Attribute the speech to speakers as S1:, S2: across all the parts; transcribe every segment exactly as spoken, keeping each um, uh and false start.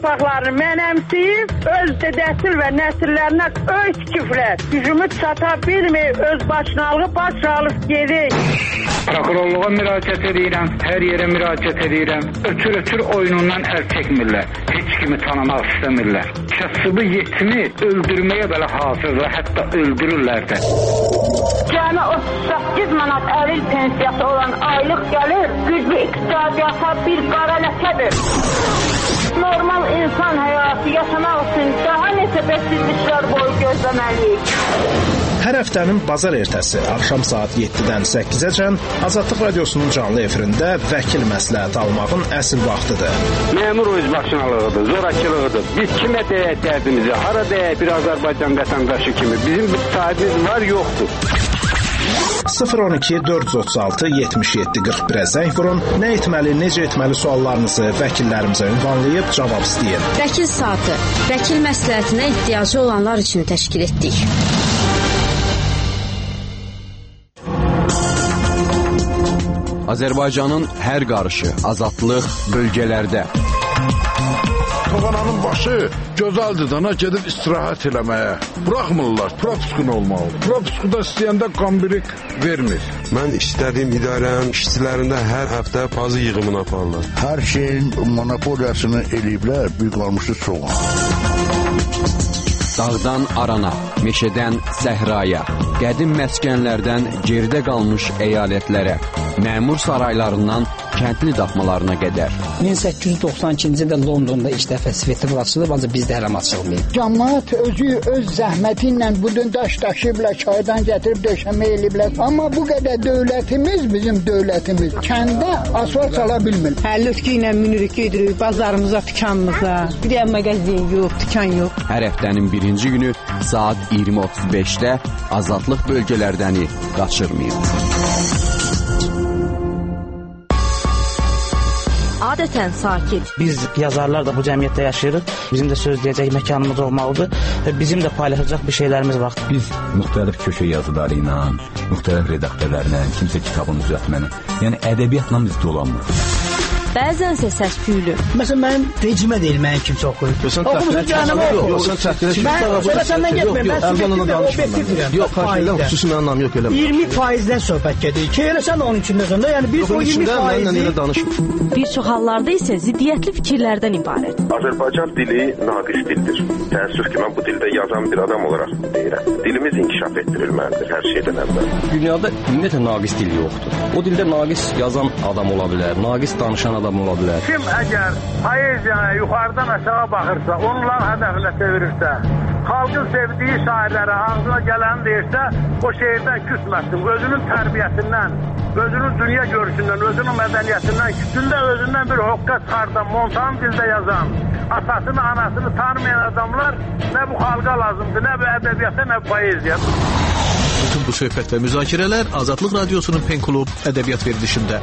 S1: torpaqlarını mənəmsiyib, öz dədəsil və nəsillərinə öz küfrət, gücümü çata bilməyib, öz başınalığı baş alıb gedik.
S2: Prokurorluğa müraciət edirəm, hər yerə müraciət edirəm. Ötür-ötür oyunundan əl çəkmirlər, heç kimi tanımaq istəmirlər. Kasıbı yetimi öldürməyə belə hazırlar, hətta öldürürlər də.
S1: Cəmi otuz səkkiz manat əril pensiyası olan aylıq gəlir, güclü iqtisadiyyata bir qara ləkədir. Normal insan həyatı yaşamaq üçün daha neçə bəksizliklər boyu gözləməliyik.
S3: Hər həftənin bazar ertəsi axşam saat yeddidən səkkizəcən Azadlıq Radiosunun canlı efirində vəkil məsləhəti almağın əsl vaxtıdır.
S4: Məmur özbaşınalığıdır, zorakılığıdır. Biz kimə deyək dərdimizi, hara deyək bir Azərbaycan vətəndaşı kimi. Bizim bir sahibimiz var, yoxdur.
S3: sıfır on iki dörd yüz otuz altı yetmiş yeddi qırx birə zəng vurun, nə etməli, necə etməli suallarınızı vəkillərimizə ünvanlayıb cavab istəyin.
S5: Vəkil saatı, vəkil məsləhətinə ehtiyacı olanlar üçün təşkil etdik.
S6: Azərbaycanın hər qarışı, azadlıq bölgələrdə.
S7: Toğananın başı gözəldir dana gedib istirahət eləməyə. Buraxmırlar, propiskun olmalı. Propiskuda istəyəndə qambirik vermir.
S8: Mən istədiyim idarənin işçilərində hər həftə pazı yığımını aparırlar.
S9: Hər şeyin monopoliyasını eləyiblər, bir qalmışı soğan.
S6: Dağdan arana, meşədən səhraya, qədim məskənlərdən geridə qalmış əyalətlərə, məmur saraylarından kəndli daxmalarına qədər.
S10: min səkkiz yüz doxsan ikinci ildə Londonda ilk dəfə festival açılıb, ancaq bizdə hələ açılmayıb.
S11: Cəmaət özü öz zəhməti ilə bu gün daş daşıyıblar, çaydan gətirib döşəmə eləyiblər. Amma bu qədər dövlətimiz, bizim dövlətimiz kəndə asfalt sala bilmir.
S12: Həllütkü ilə minirik gedirik bazarımıza, dükanımıza. Bir də mağazin yox, dükan yox.
S6: Hər həftənin birinci günü saat iyirmi otuz beşdə Azadlıq bölgələrdəni qaçırmayın.
S5: Adətən sakit.
S10: Biz yazarlar da bu cəmiyyətdə yaşayırıq. Bizim də söz deyəcək məkanımız olmalıdır və bizim də paylaşacaq bir şeylərimiz var.
S13: Biz müxtəlif köşə yazıları ilə, müxtəlif redaktörlərlə, kimsə kitabın düzəltməni, yəni ədəbiyyatla biz dolanmırıq.
S5: Bəzənsə səs-küylü.
S10: Məsələn, mənim vecimə deyil, mənim kimsə oxuyur. Oxumusun canımı oxuyur. Mən səndən getməyim, mən sübyetimlə, obyektifdirəm.
S13: Yox, xarşıdan xüsusi mənim anlam yox, eləmə.
S10: iyirmi faizdən söhbət gedir. Ki, elə sən onun içindəsən də, yəni biz o iyirmi faizi...
S5: Bir çox hallarda isə ziddiyyətli fikirlərdən ibarət.
S14: Azərbaycan dili naqis dildir. Təəssüf ki, mən bu dildə yazan bir adam olaraq deyirəm. Dilimiz inkişaf etdirilməlidir hər şeydən əvvəl.
S13: Dünyada ümumiyyətlə naqis dil yoxdur. O dildə naqis yazan adam ola bilər, naqis danışan adam ola bilər.
S15: Kim əgər poeziyaya yuxarıdan aşağı baxırsa, onlar hədəfinə çevirirsə, xalqın sevdiyi şairlərə ağzına gələni deyirsə, o şeirdən küsməsin. Özünün tərbiyəsindən, özünün dünya görüşündən, özünün mədəniyyətindən, küsündə özündən bir hoqqa çıxardan, montan dildə yazan, atasını, anasını tanımayan adamlar nə bu xalqa lazımdır, nə bu ədəbiyyata, nə bu poeziya.
S3: Bütün bu söhbət və müzakirələr Azadlıq Radiosunun Pen Klub ədəbiyyat verilişində.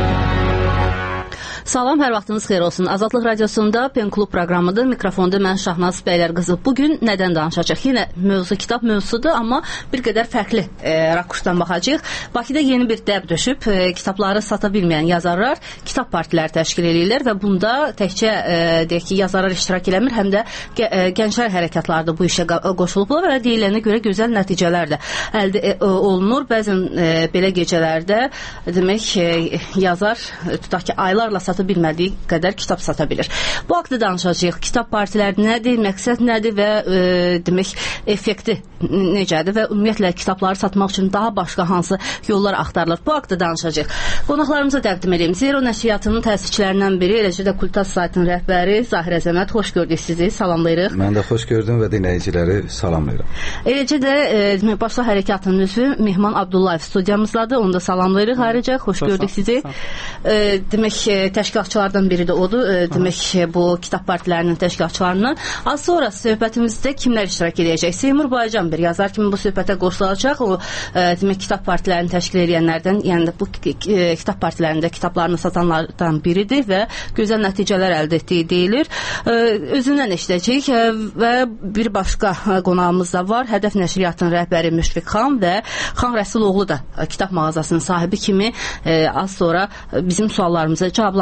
S16: Salam, hər vaxtınız xeyir olsun. Azadlıq Radiosunda Pen Klub proqramıdır. Mikrofonda mən Şahnaz Bəylər qızı. Bugün nədən danışacaq? Yenə mövzu kitab mövzusudur, amma bir qədər fərqli e, rakursdan baxacağıq. Bakıda yeni bir dəb düşüb. E, kitabları sata bilməyən yazarlar kitab partiləri təşkil edirlər və bunda təkcə e, deyək ki, yazarlar iştirak eləmir, həm də gə, e, gənclər hərəkatları da bu işə qoşulublar və deyilənə görə gözəl nəticələr də əldə e, olunur. Bəzən e, belə gecələrdə demək e, yazar tutaq ki, aylarla sata bilmədiyi qədər kitab sata bilir. Bu haqda danışacağıq. Kitab partiləri nədir, məqsəd nədir və e, demək effekti necədir və ümumiyyətlə kitabları satmaq üçün daha başqa hansı yollar axtarılır. Bu haqda danışacağıq. Qonaqlarımıza təqdim edeyim. Zero nəşriyyatının təsisçilərindən biri, eləcə də Kultas saytının rəhbəri Zahirə Zəmət. Xoş gördük sizi. Salamlayırıq.
S17: Mən də xoş gördüm və dinləyiciləri salamlayıram.
S16: Eləcə də e, Başla Hərəkatının üzvü Mehman Abdullayev studiyamızdadır. Onu da salamlayırıq ayrıca. Xoş gördük sizi. E, demək təşkilatçılardan biri də odur. E, demək bu kitab partilərinin təşkilatçılarından. Az sonra söhbətimizdə kimlər iştirak edəcək? Seymur Baycan bir yazar kimi bu söhbətə qoşulacaq. O e, demək kitab partilərini təşkil edənlərdən, yəni bu e, kitab partilərində kitablarını satanlardan biridir və gözəl nəticələr əldə etdiyi deyilir. E, özündən eşidəcəyik e, və bir başqa qonağımız da var. Hədəf Nəşriyyatının rəhbəri Müşfiq xan və Xan Rəsuloğlu da e, kitab mağazasının sahibi kimi e, az sonra bizim suallarımıza cavablandıracaq.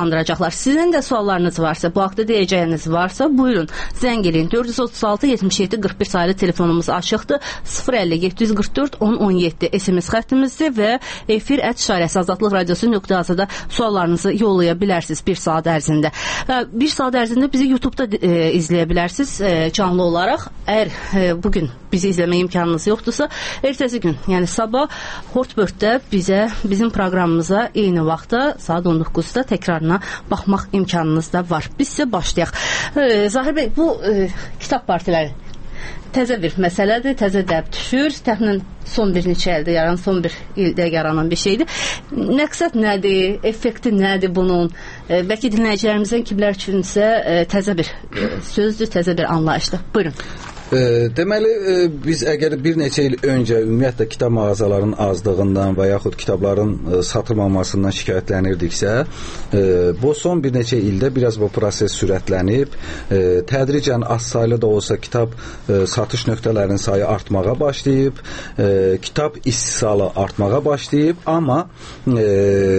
S16: maraqlandıracaqlar. Sizin də suallarınız varsa, bu haqda deyəcəyiniz varsa, buyurun. Zəng eləyin. dörd yüz otuz altı yetmiş yeddi qırx bir sayılı telefonumuz açıqdır. sıfır əlli yeddi yüz qırx dörd on on yeddi S M S xəttimizdir və efir ət işarəsi azadlıq radiosu nöqtə azada suallarınızı yollaya bilərsiniz bir saat ərzində. Bir saat ərzində bizi YouTube-da e, izləyə bilərsiniz e, canlı olaraq. Əgər e, bugün bizi izləmə imkanınız yoxdursa, ertəsi gün, yəni sabah Hortbörddə bizə, bizim proqramımıza eyni vaxtda saat on doqquzda təkrarına baxmaq imkanınız da var. Biz sizə başlayaq. E, Zahir bəy, bu e, kitab partiləri təzə bir məsələdir, təzə dəb düşür. Təxminən son bir neçə ildə yaranan, son bir ildə yaranan bir şeydir. Məqsəd nədir? Effekti nədir bunun? E, bəlkə dinləyicilərimizdən kimlər üçünsə e, təzə bir e, sözdür, təzə bir anlayışdır. Buyurun.
S17: E, deməli, e, biz əgər bir neçə il öncə ümumiyyətlə kitab mağazalarının azlığından və yaxud kitabların e, satılmamasından şikayətlənirdiksə, e, bu son bir neçə ildə biraz bu proses sürətlənib, e, tədricən az saylı da olsa kitab e, satış nöqtələrinin sayı artmağa başlayıb, e, kitab istehsalı artmağa başlayıb, amma e,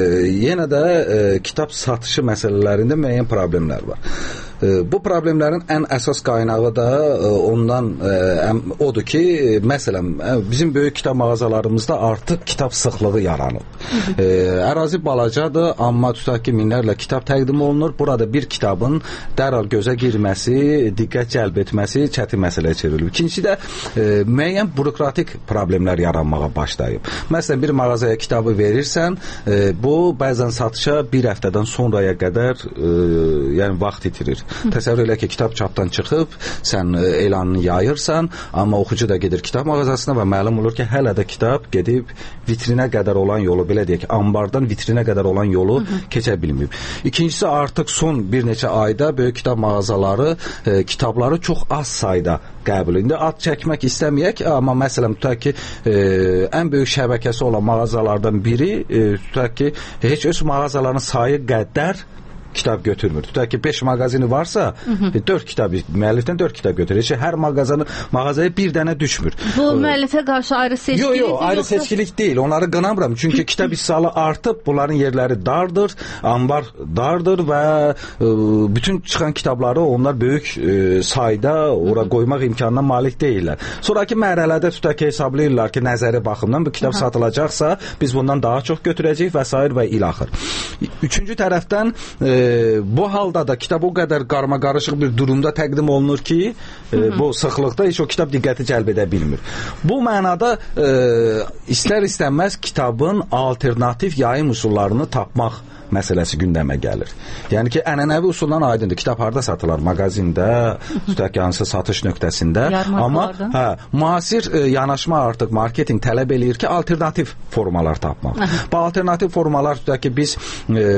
S17: yenə də e, kitab satışı məsələlərində müəyyən problemlər var. Bu problemlərin ən əsas qaynağı da ondan ə, odur ki, məsələn, bizim böyük kitab mağazalarımızda artıq kitab sıxlığı yaranıb. Ə, ərazi balacadır, amma tutaq ki, minlərlə kitab təqdim olunur. Burada bir kitabın dərhal gözə girməsi, diqqət cəlb etməsi çətin məsələyə çevrilib. İkincisi də ə, müəyyən bürokratik problemlər yaranmağa başlayıb. Məsələn, bir mağazaya kitabı verirsən, ə, bu bəzən satışa bir həftədən sonraya qədər ə, yəni vaxt itirir. Təsəvvür elə ki, kitab çapdan çıxıb, sən elanını yayırsan, amma oxucu da gedir kitab mağazasına və məlum olur ki, hələ də kitab gedib vitrinə qədər olan yolu, belə deyək, ambardan vitrinə qədər olan yolu Hı -hı. keçə bilməyib. İkincisi, artıq son bir neçə ayda böyük kitab mağazaları e, kitabları çox az sayda qəbul. İndi ad çəkmək istəməyək, amma məsələn, tutaq ki, e, ən böyük şəbəkəsi olan mağazalardan biri, e, tutaq ki, heç öz mağazalarının sayı qədər kitab götürmür. Tutaq ki, beş mağazini varsa, hı -hı. dörd kitab, müəllifdən dörd kitab götürür. Heç hər mağazanı, mağazaya bir dənə düşmür.
S16: Bu müəllifə qarşı ayrı seçkilik?
S17: Yox, yox, ayrı yoxsa... seçkilik deyil. Onları qınamıram. Çünki kitab istehsalı artıb, bunların yerləri dardır, ambar dardır və e, bütün çıxan kitabları onlar böyük e, sayda ora qoymaq imkanına malik deyirlər. Sonraki mərhələdə tutaq ki, hesablayırlar ki, nəzəri baxımdan bu kitab Aha. satılacaqsa, biz bundan daha çox götürəcəyik və s. və ilaxır. Üçüncü tərəfdən e, bu halda da kitab o qədər qarma-qarışıq bir durumda təqdim olunur ki, e, bu sıxlıqda heç o kitab diqqəti cəlb edə bilmir. Bu mənada e, istər-istənməz kitabın alternativ yayım üsullarını tapmaq məsələsi gündəmə gəlir. Yəni ki, ənənəvi usuldan aydındır. Kitab harda satılar? Mağazində, tutaq ki, hansı satış nöqtəsində. Amma hə, müasir e, yanaşma artıq marketinq tələb eləyir ki, alternativ formalar tapmaq. Aha. Bu alternativ formalar tutaq ki, biz e, e,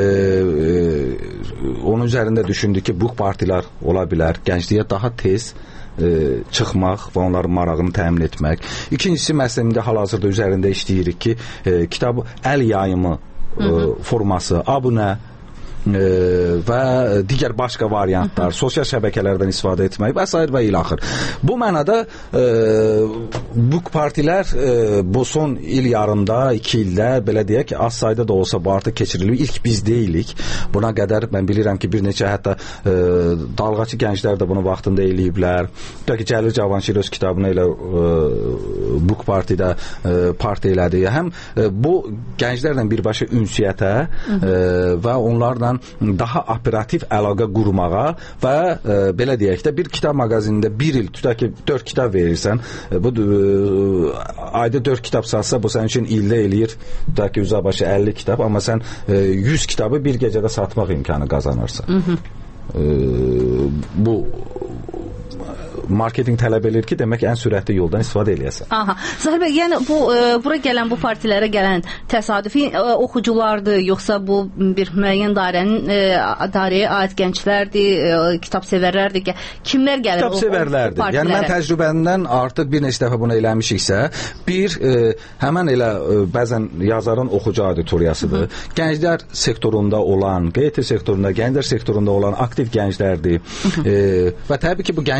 S17: onun üzərində düşündük ki, book partilər ola bilər. Gəncliyə daha tez e, çıxmaq və onların marağını təmin etmək. İkincisi, məsələn, indi hal-hazırda üzərində işləyirik ki, e, kitab əl yayımı Hı -hı. forması, abunə e, və digər başqa variantlar, Hı -hı. sosial şəbəkələrdən istifadə etmək və s. və ilaxır. Bu mənada e, bu partilər e, bu son il yarımda, iki ildə, belə deyək ki, az sayda da olsa bu artıq keçirilir. İlk biz deyilik. Buna qədər mən bilirəm ki, bir neçə hətta e, dalğaçı gənclər də bunu vaxtında eləyiblər. Tutaq ki, Cəlil Cavanşir öz kitabını elə e, book partidə e, parti elədi. Həm e, bu gənclərlə birbaşa ünsiyyətə e, və onlarla daha operativ əlaqə qurmağa və e, belə deyək də bir kitab mağazinində bir il tutaq ki, dörd kitab verirsən, e, bu e, ayda dörd kitab satsa, bu sənin üçün ildə eləyir tutaq ki, üzəbaşı əlli kitab, amma sən e, yüz kitabı bir gecədə satmaq imkanı qazanırsan. Hı -hı. E, bu marketinq tələb edir ki, demək ən sürətli yoldan istifadə eləyəsən.
S16: Aha. Zahir bəy, yəni bu e, bura gələn, bu partilərə gələn təsadüfi e, oxuculardır, yoxsa bu bir müəyyən dairənin e, dairəyə aid gənclərdir, e, kitab sevərlərdir ki, kimlər gəlir
S17: kitab
S16: o,
S17: sevərlərdir. O yəni mən təcrübəmdən artıq bir neçə dəfə bunu eləmişiksə, bir e, həmən elə e, bəzən yazarın oxucu auditoriyasıdır. Hı -hı. Gənclər sektorunda olan, Q T sektorunda, gənclər sektorunda olan aktiv gənclərdir. Hı -hı. E, və təbii ki, bu gənclər həm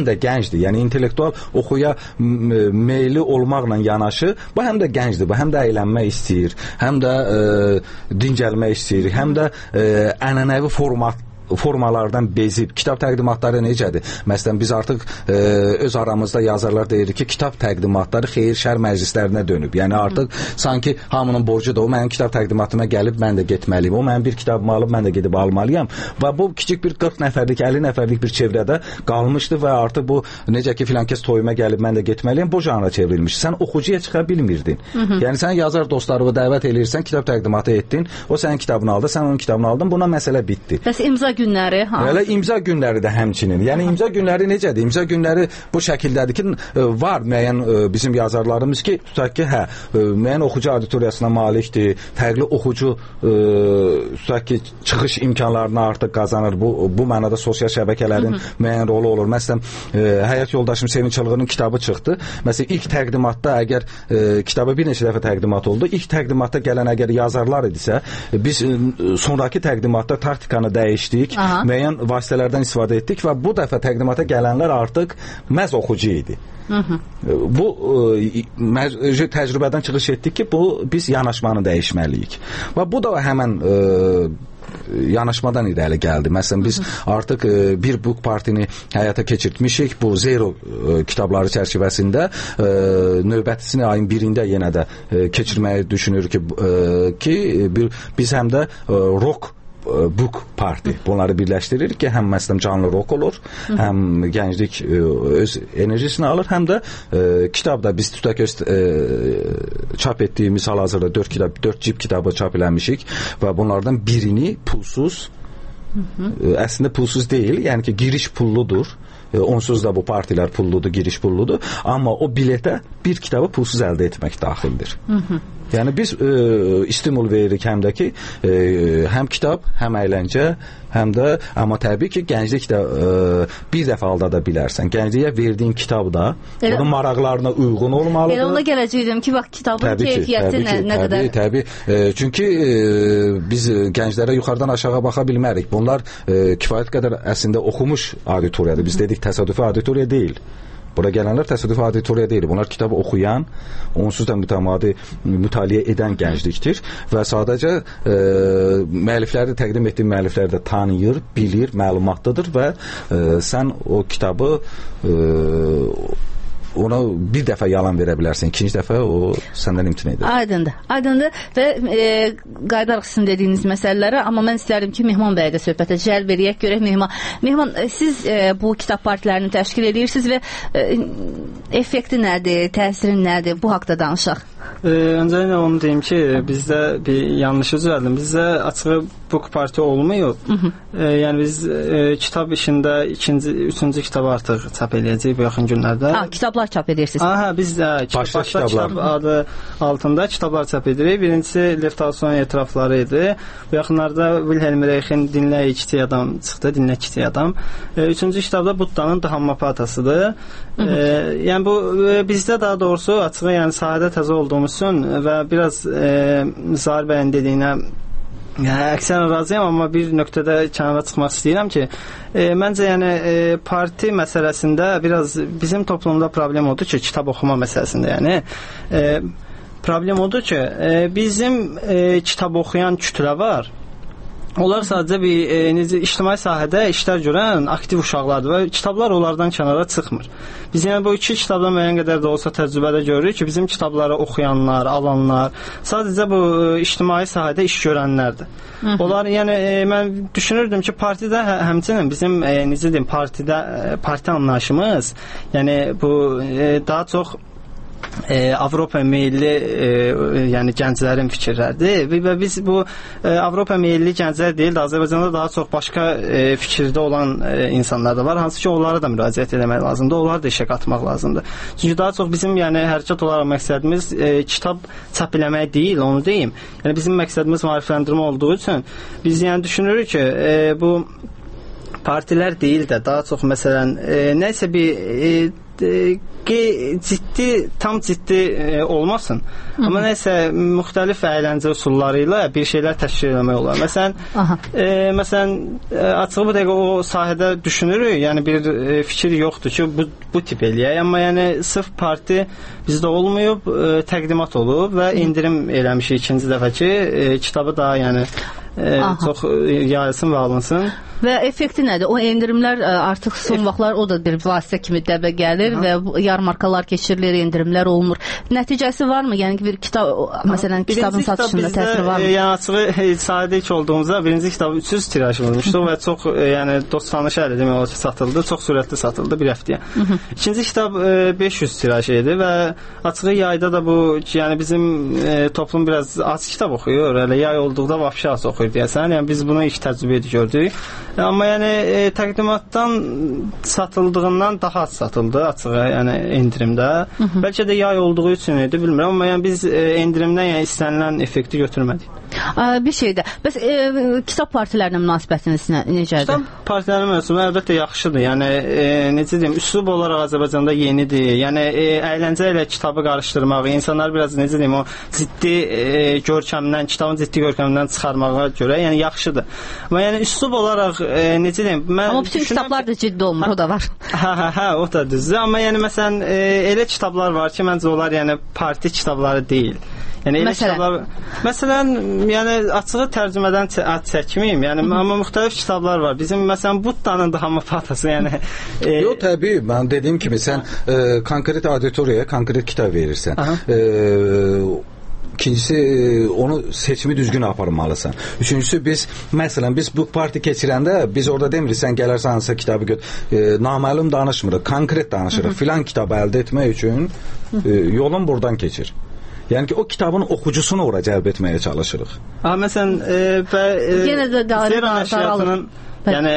S17: həm də gəncdir. Yəni intellektual oxuya meyli olmaqla yanaşı, bu həm də gəncdir, bu həm də əylənmək istəyir, həm də e, dincəlmək istəyir, həm də e, ənənəvi format formalardan bezib, kitab təqdimatları necədir? Məsələn, biz artıq e, öz aramızda yazarlar deyirik ki, kitab təqdimatları xeyir-şər məclislərinə dönüb. Yəni artıq Hı. sanki hamının borcudur. O mənim kitab təqdimatıma gəlib, mən də getməliyim. O mənim bir kitabımı alıb, mən də gedib almalıyam. Və bu kiçik bir qırx nəfərlik, əlli nəfərlik bir çevrədə qalmışdı və artıq bu necə ki filan kəs toyuma gəlib, mən də getməliyim, bu janra çevrilmiş. Sən oxucuya çıxa bilmirdin. Hı -hı. Yəni sən yazar dostlarını dəvət eləyirsən, kitab təqdimatı etdin, o sənin kitabını aldı, sən onun kitabını aldın, buna məsələ bitdi.
S16: Bəs imza günləri, ha?
S17: Elə imza günləri də həmçinin. Yəni imza günləri necədir? İmza günləri bu şəkildədir ki, var müəyyən bizim yazarlarımız ki, tutaq ki, hə, müəyyən oxucu auditoriyasına malikdir, fərqli oxucu tutaq ki, çıxış imkanlarını artıq qazanır. Bu bu mənada sosial şəbəkələrin Hı -hı. müəyyən rolu olur. Məsələn, həyat yoldaşım Sevinç Çılğının kitabı çıxdı. Məsələn, ilk təqdimatda əgər e, kitabı bir neçə dəfə təqdimat oldu. İlk təqdimatda gələn əgər yazarlar idisə, biz e, sonraki təqdimatda taktikanı dəyişdik. Aha. Müəyyən vasitələrdən istifadə etdik və bu dəfə təqdimata gələnlər artıq məhz oxucu idi. Hı -hı. Bu e, təcrübədən çıxış etdik ki, bu biz yanaşmanı dəyişməliyik. Və bu da həmən e, yanaşmadan irəli gəldi. Məsələn, biz Hı -hı. artıq e, bir book partini həyata keçirtmişik. Bu Zero e, kitabları çərçivəsində e, növbətisini ayın birində yenə də e, keçirməyi düşünürük ki, e, ki bir, biz həm də e, rock book party bunları birləşdiririk ki, həm məsələn canlı rock olur, Hı -hı. həm gənclik e, öz enerjisini alır, həm də e, kitabda biz tutaq öz e, çap etdiyimiz hal-hazırda dörd kitab, dörd cib kitabı çap eləmişik və bunlardan birini pulsuz, Hı -hı. e, əslində pulsuz deyil, yəni ki, giriş pulludur. E, onsuz da bu partilər pulludur, giriş pulludur, amma o biletə bir kitabı pulsuz əldə etmək daxildir. Hı -hı. Yəni biz e, stimul veririk həm də ki, e, həm kitab, həm əyləncə, həm də, amma təbii ki, gənclikdə e, bir dəfə aldada bilərsən. Gəncliyə verdiyin kitab da elə, onun maraqlarına uyğun olmalıdır.
S16: Elə ona gələcəkdim ki, bax, kitabın təbii keyfiyyəti ki, nə, nə
S17: təbii, qədər? Təbii, e, çünki e, biz gənclərə yuxarıdan aşağı baxa bilmərik. Bunlar e, kifayət qədər əslində oxumuş auditoriyadır. Biz dedik təsadüfi auditoriya deyil. Bura gələnlər təsadüfi auditoriya deyil. Bunlar kitabı oxuyan, onsuz da mütəmadi mütaliə edən gənclikdir və sadəcə e, müəllifləri təqdim etdiyi müəllifləri də tanıyır, bilir, məlumatlıdır və e, sən o kitabı e, ona bir dəfə yalan verə bilərsən, ikinci dəfə o səndən imtina edir.
S16: Aydındır, aydındır və e, qayıdarıq sizin dediyiniz məsələlərə, amma mən istərdim ki, Mehman bəyə də söhbətə cəlb eləyək, görək Mehman. Mehman, siz e, bu kitab partilərini təşkil edirsiniz və e, effekti nədir, təsiri nədir? Bu haqda danışaq.
S18: E, öncəliklə onu deyim ki, bizdə bir yanlışı düzəldim. Bizdə açığı book parti olmuyor. Hı -hı. E, yəni biz e, kitab işində ikinci, üçüncü kitabı artıq çap eləyəcəyik bu yaxın günlərdə.
S16: Ha, kitablar çap edirsiniz.
S18: Aha, biz də başqa, başqa kitab adı altında kitablar çap edirik. Birincisi Lev Tolstoyun etirafları idi. Bu yaxınlarda Wilhelm Reich'in Dinlə kiçik adam çıxdı, Dinlə kiçik adam. E, üçüncü kitabda Buddanın Dhammapatasıdır. E, yəni bu e, bizdə daha doğrusu açığı yəni sahədə təzə olduğumuz üçün və biraz e, Zahir bəyin dediyinə yəni, əksərən razıyam, amma bir nöqtədə kənara çıxmaq istəyirəm ki, e, məncə yəni e, parti məsələsində biraz bizim toplumda problem odur ki, kitab oxuma məsələsində yəni e, problem odur ki, e, bizim e, kitab oxuyan kütlə var. Onlar sadəcə bir e, necə ictimai sahədə işlər görən aktiv uşaqlardır və kitablar onlardan kənara çıxmır. Biz yəni bu iki kitabdan müəyyən qədər də olsa təcrübədə görürük ki, bizim kitabları oxuyanlar, alanlar sadəcə bu e, ictimai sahədə iş görənlərdir. Hı -hı. Onlar yəni e, mən düşünürdüm ki, partidə hə, həmçinin bizim e, necə deyim, partidə e, parti anlayışımız, yəni bu e, daha çox E, Avropa meyilli e, yəni gənclərin fikirləridir və biz bu e, Avropa meyilli gənclər deyil də Azərbaycanda daha çox başqa e, fikirdə olan e, insanlar da var, hansı ki onlara da müraciət etmək lazımdır, onları da işə qatmaq lazımdır. Çünki daha çox bizim yəni hərəkət olaraq məqsədimiz e, kitab çap eləmək deyil, onu deyim. Yəni bizim məqsədimiz maarifləndirmə olduğu üçün biz yəni düşünürük ki, e, bu partilər deyil də daha çox məsələn e, nəsə bir e, ciddi, tam ciddi e, olmasın. Hı -hı. Amma nəsə müxtəlif əyləncə üsulları ilə bir şeylər təşkil etmək olar. Məsələn, e, məsələn e, açığı bu dəqiqə o sahədə düşünürük. Yəni bir e, fikir yoxdur ki, bu bu tip eləyək. Amma yəni sırf parti bizdə olmayıb, e, təqdimat olub və indirim eləmişik ikinci dəfə ki, e, kitabı daha yəni e, çox yayılsın və alınsın.
S16: Və effekti nədir? O endirimlər artıq son vaxtlar o da bir vasitə kimi dəbə gəlir Aha. və yarmarkalar keçirilir, endirimlər olmur. Nəticəsi varmı? Yəni ki, bir kitab, məsələn, kitabın
S18: birinci
S16: satışında
S18: kitab
S16: təsiri var mı?
S18: Yəni açığı sadəcə olduğumuzda birinci kitab üç yüz tiraj olmuşdu və çox yəni dostlanış əldə demək olar ki, satıldı. Çox sürətli satıldı bir həftəyə. İkinci kitab beş yüz tiraj idi və açığı yayda da bu yəni bizim e, toplum biraz az kitab oxuyur. Elə yay olduqda vəbşə az oxuyur deyəsən. Yəni biz bunu ilk təcrübə gördük. Amma yəni e, təqdimatdan satıldığından daha az satıldı açığı, yəni endirimdə. Hı -hı. Bəlkə də yay olduğu üçün idi, bilmirəm, amma yəni biz e, endirimdən yəni istənilən effekti götürmədik.
S16: Aa, bir şey də. Bəs e, kitab partilərinə münasibətiniz nə, necədir?
S18: Kitab partilərinə münasibət əlbəttə yaxşıdır. Yəni e, necə deyim, üslub olaraq Azərbaycanda yenidir. Yəni e, əyləncə ilə kitabı qarışdırmaq, insanlar biraz necə deyim, o ciddi e, görkəmdən, kitabın ciddi görkəmindən çıxarmağa görə yəni yaxşıdır. Amma yəni üslub olaraq e, necə deyim, mən
S16: Amma bütün
S18: düşünürəm,
S16: kitablar da ciddi olmur, o da var.
S18: Hə, hə, hə, o da düzdür. Amma yəni məsələn e, elə kitablar var ki, məncə onlar yəni parti kitabları deyil. Yəni elə
S16: Məsələn?
S18: kitablar, məsələn, yəni açığı tərcümədən ad çəkməyim. Yəni Hı -hı. amma müxtəlif kitablar var. Bizim məsələn Buddanın da homeopatası, yəni
S17: e... Yox, təbii, mən dediyim kimi sən e, konkret auditoriyaya konkret kitab verirsən. E, İkincisi, onu seçimi düzgün aparmalısan. Üçüncüsü, biz məsələn biz bu parti keçirəndə biz orada demirik, sən gələrsən hansısa kitabı göt, e, naməlum danışmırıq, konkret danışırıq. Hı -hı. Filan kitabı əldə etmək üçün e, yolun buradan keçir. Yəni ki, o kitabın oxucusunu ora cəlb etməyə çalışırıq.
S18: Ha, məsələn, e, və e,
S16: yenə də daralır.
S18: Yəni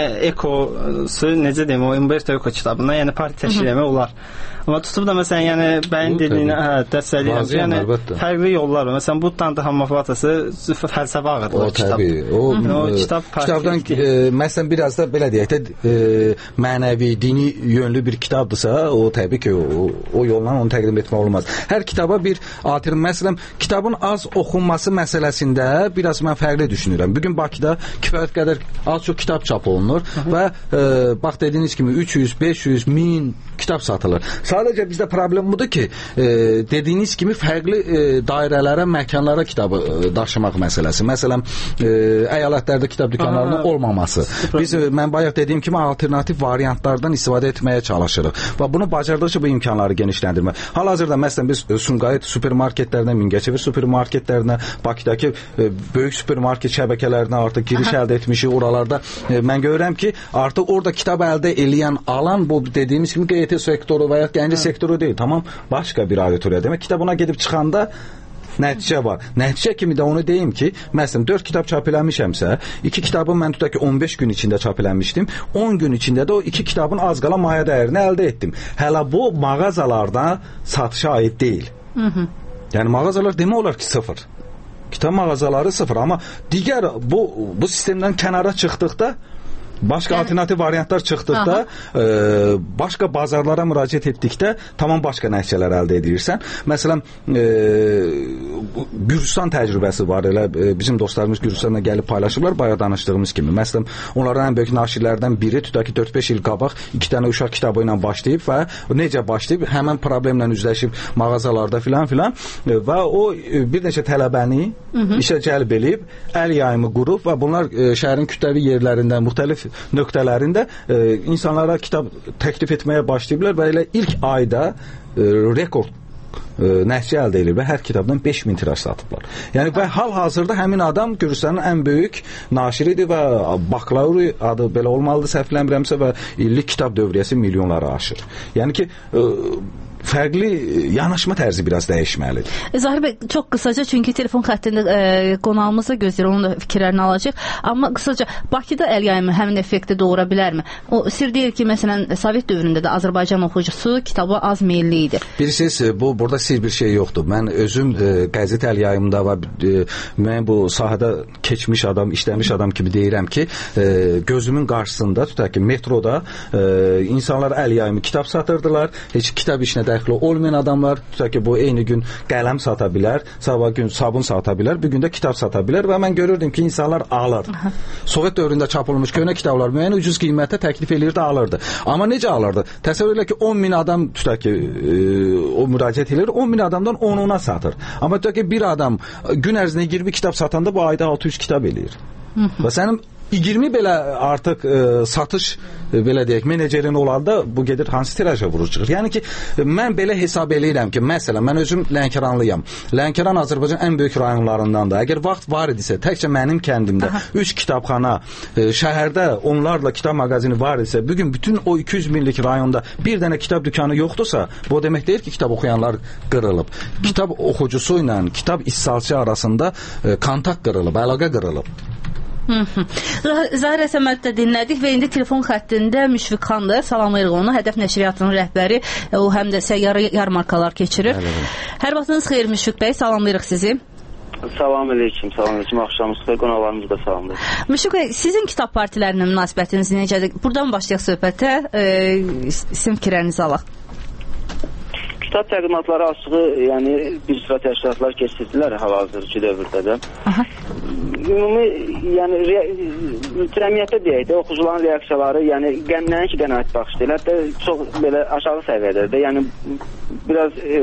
S18: Ekosu, necə deyim, o Umberto Eco kitabından yəni parti təşkil etmək olar. Amma tutub da məsələn, yəni bəyin dediyini hə, dəstəkləyirəm. Yəni əlbəttə. Fərqli yollar var. Məsələn, Buddanın da homeopatası fəlsəfə ağırlıqlı kitab.
S17: Təbii. O,
S18: o e, kitab
S17: kitabdan e, məsələn biraz da belə deyək də e, mənəvi, dini yönlü bir kitabdırsa, o təbii ki, o, o yolla onu təqdim etmək olmaz. Hər kitaba bir alternativ, məsələn, kitabın az oxunması məsələsində biraz mən fərqli düşünürəm. Bugün Bakıda kifayət qədər az çox kitab çap olunur Hı -hı. və e, bax dediyiniz kimi üç yüz, beş yüz, min kitab satılır. Sadəcə bizdə problem budur ki, e, dediyiniz kimi fərqli e, dairələrə, məkanlara kitabı e, daşımaq məsələsi. Məsələn, e, əyalətlərdə kitab dükanlarının olmaması. Biz, e, mən bayaq dediyim kimi, alternativ variantlardan istifadə etməyə çalışırıq. Və bunu bacardıqca bu imkanları genişləndirmək. Hal-hazırda, məsələn, biz e, Sumqayıt supermarketlərinə, Mingəçevir supermarketlərinə, Bakıdakı e, böyük supermarket şəbəkələrinə artıq giriş əldə etmişik. Oralarda e, mən görürəm ki, artıq orada kitab əldə eləyən alan bu dediyimiz kimi Q T sektoru və ya gəncə sektoru deyil. Tamam, başqa bir auditoriya. Demək, kitabına gedib çıxanda nəticə var. Nəticə kimi də onu deyim ki, məsələn, dörd kitab çap eləmişəmsə, iki kitabı mən tutaq ki, on beş gün içində çap eləmişdim. on gün içində də o iki kitabın az qala maya dəyərini əldə etdim. Hələ bu mağazalarda satışa aid deyil. Hı -hı. Yəni mağazalar demək olar ki, sıfır. Kitab mağazaları sıfır. Amma digər bu, bu sistemdən kənara çıxdıqda, başqa yəni, alternativ variantlar çıxdıqda, e, başqa bazarlara müraciət etdikdə tamam başqa nəticələr əldə edirsən. Məsələn, e, Gürcüstan təcrübəsi var. Elə e, bizim dostlarımız Gürcüstandan gəlib paylaşırlar, bayaq danışdığımız kimi. Məsələn, onların ən böyük naşirlərdən biri tutaq ki, dörd beş il qabaq iki dənə uşaq kitabı ilə başlayıb və necə başlayıb, həmin problemlə üzləşib mağazalarda filan filan e, və o e, bir neçə tələbəni Hı -hı. işə cəlb edib, əl yayımı qurub və bunlar e, şəhərin kütləvi yerlərindən, müxtəlif nöqtələrində e, insanlara kitab təklif etməyə başlayıblar və elə ilk ayda e, rekord e, nəticə əldə edir və hər kitabdan beş min tiraj satıblar. Yəni və hal-hazırda həmin adam Gürcüstanın ən böyük naşiridir və Baklavuri adı belə olmalıdır, səhv eləmirəmsə, və illik kitab dövriyyəsi milyonları aşır. Yəni ki, e, fərqli yanaşma tərzi biraz dəyişməlidir.
S16: Zahir bəy, çox qısaca, çünki telefon xəttində e, qonağımız da gözləyir, onun da fikirlərini alacaq. Amma qısaca, Bakıda əl yayımı həmin effekti doğura bilərmi? O sir deyir ki, məsələn, Sovet dövründə də Azərbaycan oxucusu kitaba az meyilli idi.
S17: Bilirsiniz, bu burada sir bir şey yoxdur. Mən özüm e, qəzet əl yayımında və e, mən bu sahədə keçmiş adam, işləmiş adam kimi deyirəm ki, e, gözümün qarşısında, tutaq ki, metroda e, insanlar əl yayımı kitab satırdılar. Heç kitab işinə dəxli olmayan adamlar, tutaq ki, bu eyni gün qələm sata bilər, sabah gün sabun sata bilər, bir gün də kitab sata bilər və mən görürdüm ki, insanlar alır. Aha. Sovet dövründə çapılmış köhnə kitablar müəyyən ucuz qiymətə təklif eləyirdi, alırdı. Amma necə alırdı? Təsəvvür elə ki, on min adam, tutaq ki, e, o müraciət edir, on min adamdan onuna satır. Amma tutaq ki, bir adam gün ərzində iyirmi kitab satanda bu ayda altı yüz kitab eləyir. Hı -hı. Və sənin iyirmi belə artıq e, satış e, belə deyək menecerin olanda bu gedir hansı tiraja vurur çıxır. Yəni ki mən belə hesab eləyirəm ki, məsələn mən özüm Lənkəranlıyam. Lənkəran Azərbaycanın ən böyük rayonlarından da. Əgər vaxt var idisə, təkcə mənim kəndimdə üç kitabxana, e, şəhərdə onlarla kitab mağazini var idisə, bu gün bütün o iki yüz minlik rayonda bir dənə kitab dükanı yoxdursa, bu demək deyil ki, kitab oxuyanlar qırılıb. Kitab oxucusu ilə kitab istehsalçı arasında e, kontakt qırılıb, əlaqə qırılıb.
S16: Zahirə Səməd də dinlədik və indi telefon xəttində Müşfiq xandır. Salamlayırıq onu. Hədəf nəşriyyatının rəhbəri, o həm də səyyarı yarmarkalar keçirir. Hər vaxtınız xeyir Müşfiq bəy, salamlayırıq sizi.
S19: Salam aleyküm, salam aleyküm. Axşamınız xeyir, qonaqlarımızı da salamlayırıq.
S16: Müşfiq bəy, sizin kitab partilərinə münasibətiniz necədir? Buradan başlayaq söhbətə, e, sizin fikirlərinizi alaq.
S19: Kitab təqdimatları açığı, yəni bir sıra təşkilatlar keçirdilər hal-hazırki dövrdə də. Aha. Ümumi, yəni cəmiyyətdə deyək də, oxucuların reaksiyaları, yəni nəinki qənaət baxışdır, hətta çox belə aşağı səviyyədədir. Yəni biraz e,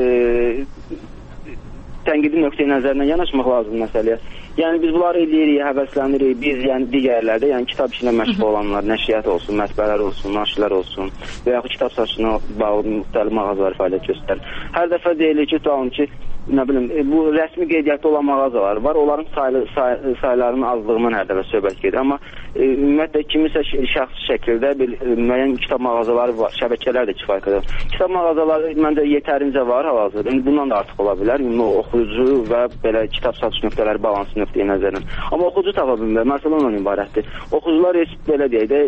S19: tənqidi nöqteyi nəzərindən yanaşmaq lazım məsələyə. Yəni biz bunları eləyirik, həvəslənirik, biz yəni digərlərdə, yəni kitab işinə məşğul olanlar, nəşriyyat olsun, mətbəələr olsun, naşirlər olsun və yaxud kitab satışına bağlı müxtəlif mağazalar fəaliyyət göstərir. Hər dəfə deyilir ki, tutalım ki, nə bilim, bu rəsmi qeydiyyatda olan mağazalar var, onların saylı, say, saylarının azlığından hər dəfə söhbət gedir. Amma e, ümumiyyətlə kimisə şəxsi şəkildə bir e, müəyyən kitab mağazaları var, şəbəkələr də kifayət qədər. Kitab mağazaları məncə yetərincə var hal-hazırda. Yəni bundan da artıq ola bilər. Ümumi oxuyucu və belə kitab satış nöqtələri balansı nöqteyi nəzərindən. Amma oxucu tapa bilmir. Məsələ ondan ibarətdir. Oxucular heç belə deyək də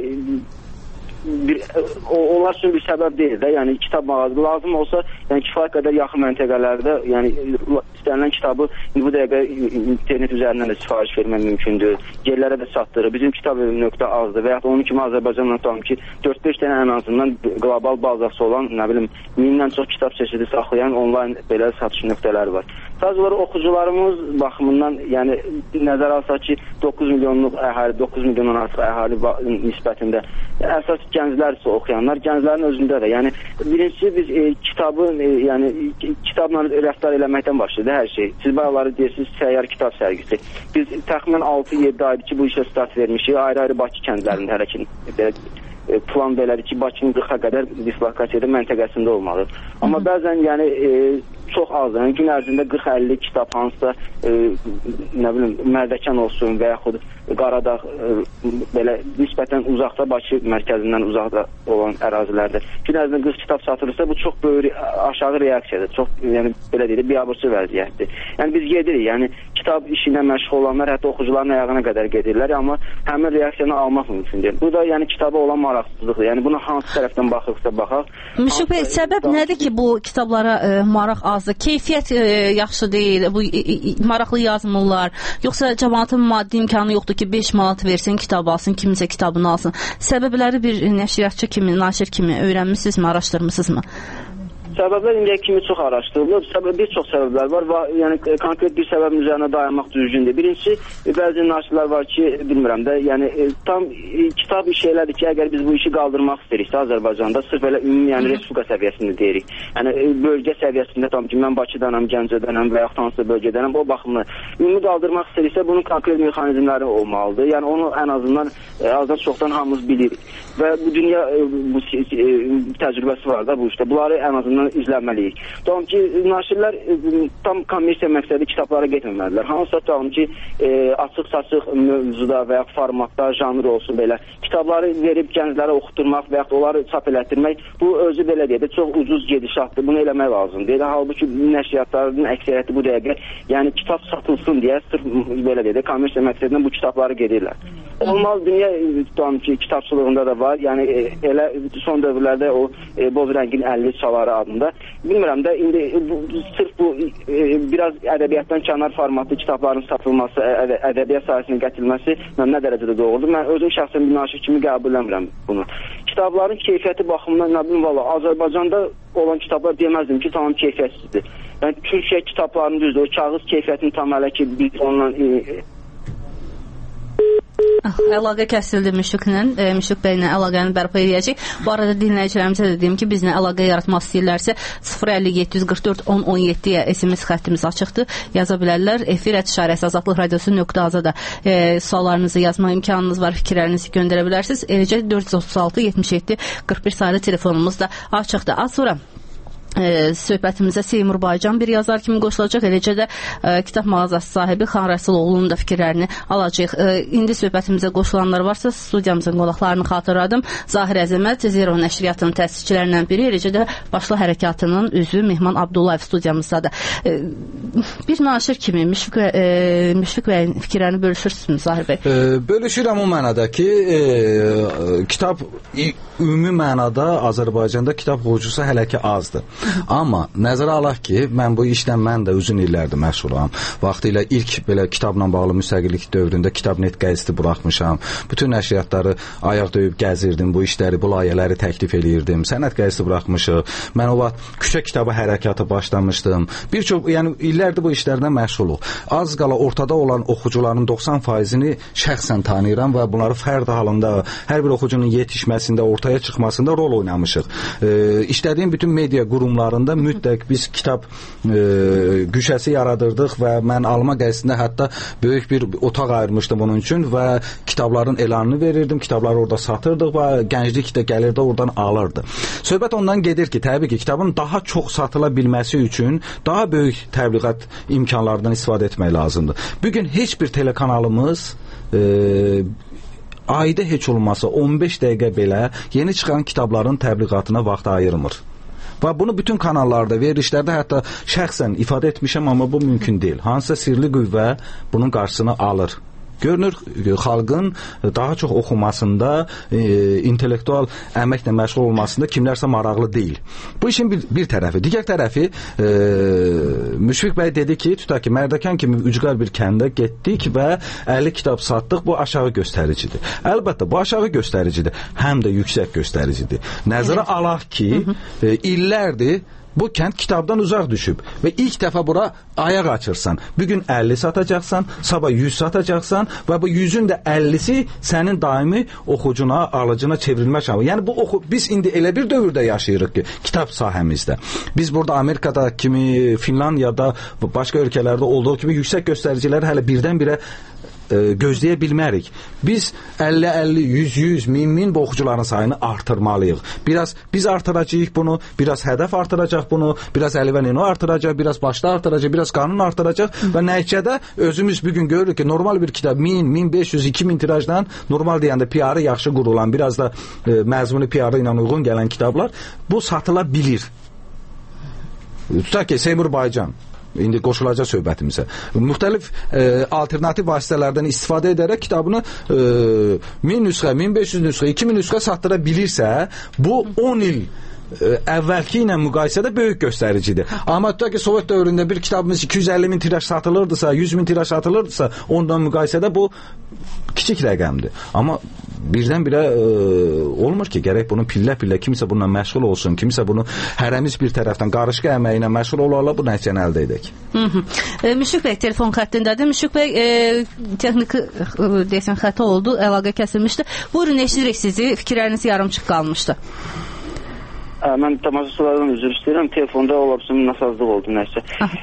S19: bir, o, onlar üçün bir səbəb deyil də, yəni kitab mağazası lazım olsa, yəni kifayət qədər yaxın məntəqələrdə, yəni istənilən kitabı bu dəqiqə internet üzərindən də sifariş vermək mümkündür. Yerlərə də satdırır. Bizim kitab nöqtə azdır və yaxud onun kimi Azərbaycanla tutalım ki, dörd beş dənə ən azından qlobal bazası olan, nə bilim, mindən çox kitab çeşidi saxlayan onlayn belə satış nöqtələri var. Sadəcə olaraq oxucularımız baxımından, yəni nəzərə alsaq ki, doqquz milyonluq əhali, doqquz milyondan artıq əhali nisbətində əsas gənclər isə oxuyanlar, gənclərin özündə də. Yəni birincisi biz e, kitabı, e, yəni kitabla rəftar eləməkdən başladı hər şey. Siz bayaqları deyirsiniz səyyar kitab sərgisi. Biz təxminən altı yeddi aydır ki, bu işə start vermişik. Ayrı-ayrı Bakı kəndlərində hərəkət belə plan belədir ki, Bakının qırxa qədər dislokasiyada məntəqəsində olmalı. Amma bəzən yəni e, çox az, yəni gün ərzində qırx əlli kitab hansısa e, nə bilim Mərdəkan olsun və yaxud Qaradağ e, belə nisbətən uzaqda, Bakı mərkəzindən uzaqda olan ərazilərdə gün ərzində qırx kitab satılırsa bu çox böyük aşağı reaksiyadır. Çox yəni belə deyək, biabırçı vəziyyətdir. Yəni biz gedirik, yəni kitab işinə məşğul olanlar hətta oxucuların ayağına qədər gedirlər, amma həmin reaksiyanı almaq mümkün deyil. Bu da yəni kitaba olan maraqsızlıqdır. Yəni buna hansı tərəfdən baxırsa baxaq.
S16: Müşfiq bəy, səbəb nədir ki, bu kitablara e, maraq azdır? Keyfiyyət e, yaxşı deyil, bu e, e, maraqlı yazmırlar, yoxsa cəmaatın maddi imkanı yoxdur ki, beş manat versin, kitab alsın, kimsə kitabını alsın. Səbəbləri bir nəşriyyatçı kimi, naşir kimi öyrənmisinizmi, araşdırmısınızmı?
S19: Səbəblər indiyə kimi çox araşdırılıb. Səbəb, bir çox səbəblər var və yəni konkret bir səbəbin üzərinə dayanmaq düzgündür. Birincisi, bəzi naşirlər var ki, bilmirəm də, yəni tam e, kitab işi elədir ki, əgər biz bu işi qaldırmaq istəyiriksə Azərbaycanda, sırf elə ümumi, yəni respublika səviyyəsində deyirik. Yəni bölgə səviyyəsində tam ki, mən Bakıdanam, Gəncədənəm və yaxud hansısa bölgədənəm, o baxımdan ümumi qaldırmaq istəyiriksə, bunun konkret mexanizmləri olmalıdır. Yəni onu ən azından e, azdan çoxdan hamımız bilirik. Və bu dünya e, bu e, təcrübəsi var da bu işdə. Bunları ən azından bunu izləməliyik. Tamam ki, naşirlər tam kommersiya məqsədi kitablara getməməlidirlər. Hansısa tamam ki, e, açıq-saçıq mövzuda və ya formatda, janr olsun belə kitabları verib gənclərə oxuturmaq və ya onları çap elətdirmək, bu özü belə deyək də çox ucuz gedişatdır. Bunu eləmək lazımdır. Halbuki nəşriyyatların əksəriyyəti bu dəqiqə, yəni kitab satılsın deyə sırf belə deyək də kommersiya məqsədindən bu kitabları gedirlər. Olmaz dünya tamam ki, kitabçılığında da var. Yəni e, elə son dövrlərdə o e, boz rəngin əlli çaları adında. Bilmirəm də indi bu, sırf bu e, biraz ədəbiyyatdan kənar formatlı kitabların satılması, ədə, ədəbiyyat sahəsinə gətirilməsi mən nə dərəcədə doğrudur? Mən özüm şəxsən bir naşir kimi qəbul etmirəm bunu. Kitabların keyfiyyəti baxımından nə bilim valla Azərbaycanda olan kitablar deməzdim ki, tamam keyfiyyətsizdir. Yəni Türkiyə kitablarının düzdür, o kağız keyfiyyətini tam hələ ki biz onunla e,
S16: Əlaqə kəsildi Müşfiqlə, e, Müşfiq bəylə əlaqəni bərpa edəcək. Bu arada dinləyicilərimizə də deyim ki, bizlə əlaqə yaratmaq istəyirlərsə sıfır əlli yeddi yüz qırx dörd on on yeddiyə S M S xəttimiz açıqdır. Yaza bilərlər. Efir ət-işarəsi azadlıq radiosu nöqtə azada e, suallarınızı yazma imkanınız var, fikirlərinizi göndərə bilərsiniz. Eləcə dörd yüz otuz altı yetmiş yeddi qırx bir sayılı telefonumuz da açıqdır. Az sonra E, söhbətimizə Seymur Baycan bir yazar kimi qoşulacaq, eləcə də e, kitab mağazası sahibi Xan Rəsuloğlu'nun da fikirlərini alacaq. E, indi söhbətimizə qoşulanlar varsa studiyamızın qonaqlarını xatırladım. Zahir Əzəmət Zero nəşriyyatının təsisçilərindən biri, eləcə də Başlı Hərəkatının üzvü Mehman Abdullayev studiyamızdadır. E, bir naşir kimi Müşfiq, e, Müşfiq bəyin fikirlərini bölüşürsünüz Zahir bəy?
S17: E, bölüşürəm o mənada ki, e, kitab ümumi mənada Azərbaycanda kitab oxucusu hələ ki azdır. Amma nəzərə alaq ki, mən bu işlə mən də uzun illərdir məşğulam. Vaxtilə ilk belə kitabla bağlı müstəqillik dövründə Kitabnet qəzeti buraxmışam. Bütün nəşriyyatları ayaq döyüb gəzirdim, bu işləri, bu layihələri təklif eləyirdim. Sənət qəzeti buraxmışıq. Mən o vaxt küçə kitabı hərəkatı başlamışdım. Bir çox, yəni illərdir bu işlərlə məşğuluq. Az qala ortada olan oxucuların doxsan faizini şəxsən tanıyıram və bunları fərd halında hər bir oxucunun yetişməsində, ortaya çıxmasında rol oynamışıq. E, işlədiyim bütün media qurum mütləq biz kitab e, güşəsi yaradırdıq və mən alma qəzetində hətta böyük bir otaq ayırmışdım onun üçün və kitabların elanını verirdim, kitabları orada satırdıq və gənclik də gəlirdi oradan alırdı. Söhbət ondan gedir ki, təbii ki, kitabın daha çox satıla bilməsi üçün daha böyük təbliğat imkanlarından istifadə etmək lazımdır. Bugün heç bir telekanalımız e, ayda heç olmasa on beş dəqiqə belə yeni çıxan kitabların təbliğatına vaxt ayırmır. Və bunu bütün kanallarda, verilişlərdə hətta şəxsən ifadə etmişəm, amma bu mümkün deyil. Hansısa sirli qüvvə bunun qarşısını alır. Görünür, xalqın daha çox oxumasında, e, intellektual əməklə məşğul olmasında kimlərsə maraqlı deyil. Bu işin bir, bir tərəfi. Digər tərəfi, e, Müşfiq bəy dedi ki, tutaq ki, Mərdəkan kimi ucqar bir kəndə getdik və əlli kitab satdıq, bu aşağı göstəricidir. Əlbəttə, bu aşağı göstəricidir, həm də yüksək göstəricidir. Nəzərə evet. alaq ki, e, illərdir, bu kənd kitabdan uzaq düşüb və ilk dəfə bura ayaq açırsan. Bugün əlli satacaqsan, sabah yüz satacaqsan və bu yüzün də əllisi sənin daimi oxucuna, alıcına çevrilmə şansı. Yəni bu oxu biz indi elə bir dövrdə yaşayırıq ki, kitab sahəmizdə. Biz burada Amerikada kimi, Finlandiyada, başqa ölkələrdə olduğu kimi yüksək göstəriciləri hələ birdən-birə e, gözləyə bilmərik. Biz əlli əlli, yüz yüz, min min bu oxucuların sayını artırmalıyıq. Biraz biz artıracağıq bunu, biraz hədəf artıracaq bunu, biraz Əli və Nino artıracaq, biraz başda artıracaq, biraz qanun artıracaq və nəticədə özümüz bugün görürük ki, normal bir kitab min, min beş yüz, iki min tirajdan, normal deyəndə P R-ı yaxşı qurulan, biraz da e, məzmunu P R-ı ilə uyğun gələn kitablar bu satıla bilir. Tutaq ki, Seymur Baycan indi qoşulacaq söhbətimizə. Müxtəlif e, alternativ vasitələrdən istifadə edərək kitabını e, min nüsxə, min beş yüz nüsxə, iki min nüsxə satdıra bilirsə, bu on il e, əvvəlki ilə müqayisədə böyük göstəricidir. Amma tutaq ki, Sovet dövründə bir kitabımız iki yüz əlli min tiraj satılırdısa, yüz min tiraj satılırdısa, ondan müqayisədə bu kiçik rəqəmdir. Amma birdən-birə e, olmur ki, gərək bunu pillə-pillə kimsə bununla məşğul olsun, kimsə bunu hərəmiz bir tərəfdən qarışqa əməyinə məşğul olarla bu nəticəni əldə edək.
S16: E, Müşfiq bəy telefon xəttindədir. Müşfiq bəy e, texniki e, deyəsən xəta oldu, əlaqə kəsilmişdi. Buyurun, eşidirik sizi, fikirləriniz yarımçıq qalmışdı.
S19: Mən tamaşaçılardan üzr istəyirəm. Telefonda olabsın, nasazlıq oldu nəsə.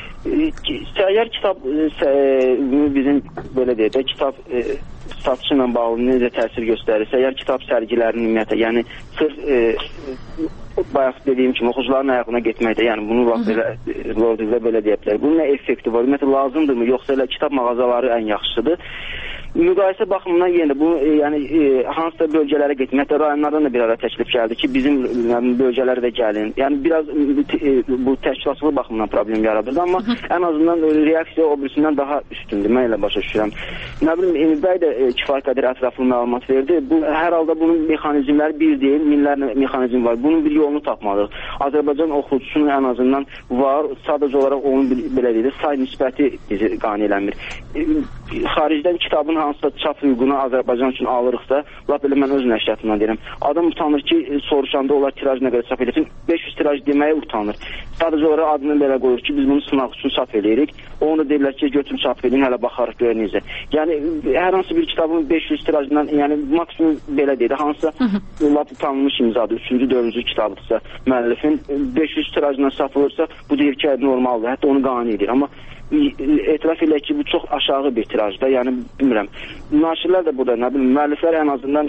S19: Əgər kitab bizim belə deyək də kitab e, satışı ilə bağlı necə təsir göstərirsə, əgər kitab sərgilərinin ümumiyyətlə, yəni sırf e, bayaq dediyim kimi oxucuların ayağına getməkdə, yəni bunu bax belə Lordizdə belə deyə bilər. Bunun nə effekti var? Ümumiyyətlə lazımdırmı, yoxsa elə kitab mağazaları ən yaxşıdır? Müqayisə baxımından yenə bu e, yəni e, hansısa bölgələrə getmək, hətta rayonlardan da bir ara təklif gəldi ki, bizim yəni, bölgələrə də gəlin. Yəni biraz e, bu təşkilatçılıq baxımından problem yaradırdı, amma ən azından reaksiya o birisindən daha üstündür. Mən elə başa düşürəm. Nə bilim, Emil bəy də e, kifayət qədər ətraflı məlumat verdi. Bu hər halda bunun mexanizmləri bir deyil, minlərlə mexanizm var. Bunun bir yolunu tapmalıyıq. Azərbaycan oxucusunun ən azından var, sadəcə olaraq onun belə deyək, say nisbəti bizi qane eləmir. E, xaricdən kitabın hansısa çap hüququnu Azərbaycan üçün alırıqsa, lap elə mən öz nəşriyyatından deyirəm. Adam utanır ki, soruşanda onlar tiraj nə qədər çap edirsin, beş yüz tiraj deməyə utanır. Sadəcə olaraq adını belə qoyur ki, biz bunu sınaq üçün çap edirik. Onu da deyirlər ki, götürün çap edin, hələ baxarıq görünüzə. Yəni hər hansı bir kitabın beş yüz tirajından, yəni maksimum belə deyir, hansısa lap tanınmış imzadır, üçüncü, dördüncü kitabıdırsa, müəllifin beş yüz tirajından satılırsa, bu deyir ki, normaldır, hətta onu qane edir. Amma etiraf elə ki, bu çox aşağı bir tirajda, yəni bilmirəm. Naşirlər də burada, nə bilim, müəlliflər ən azından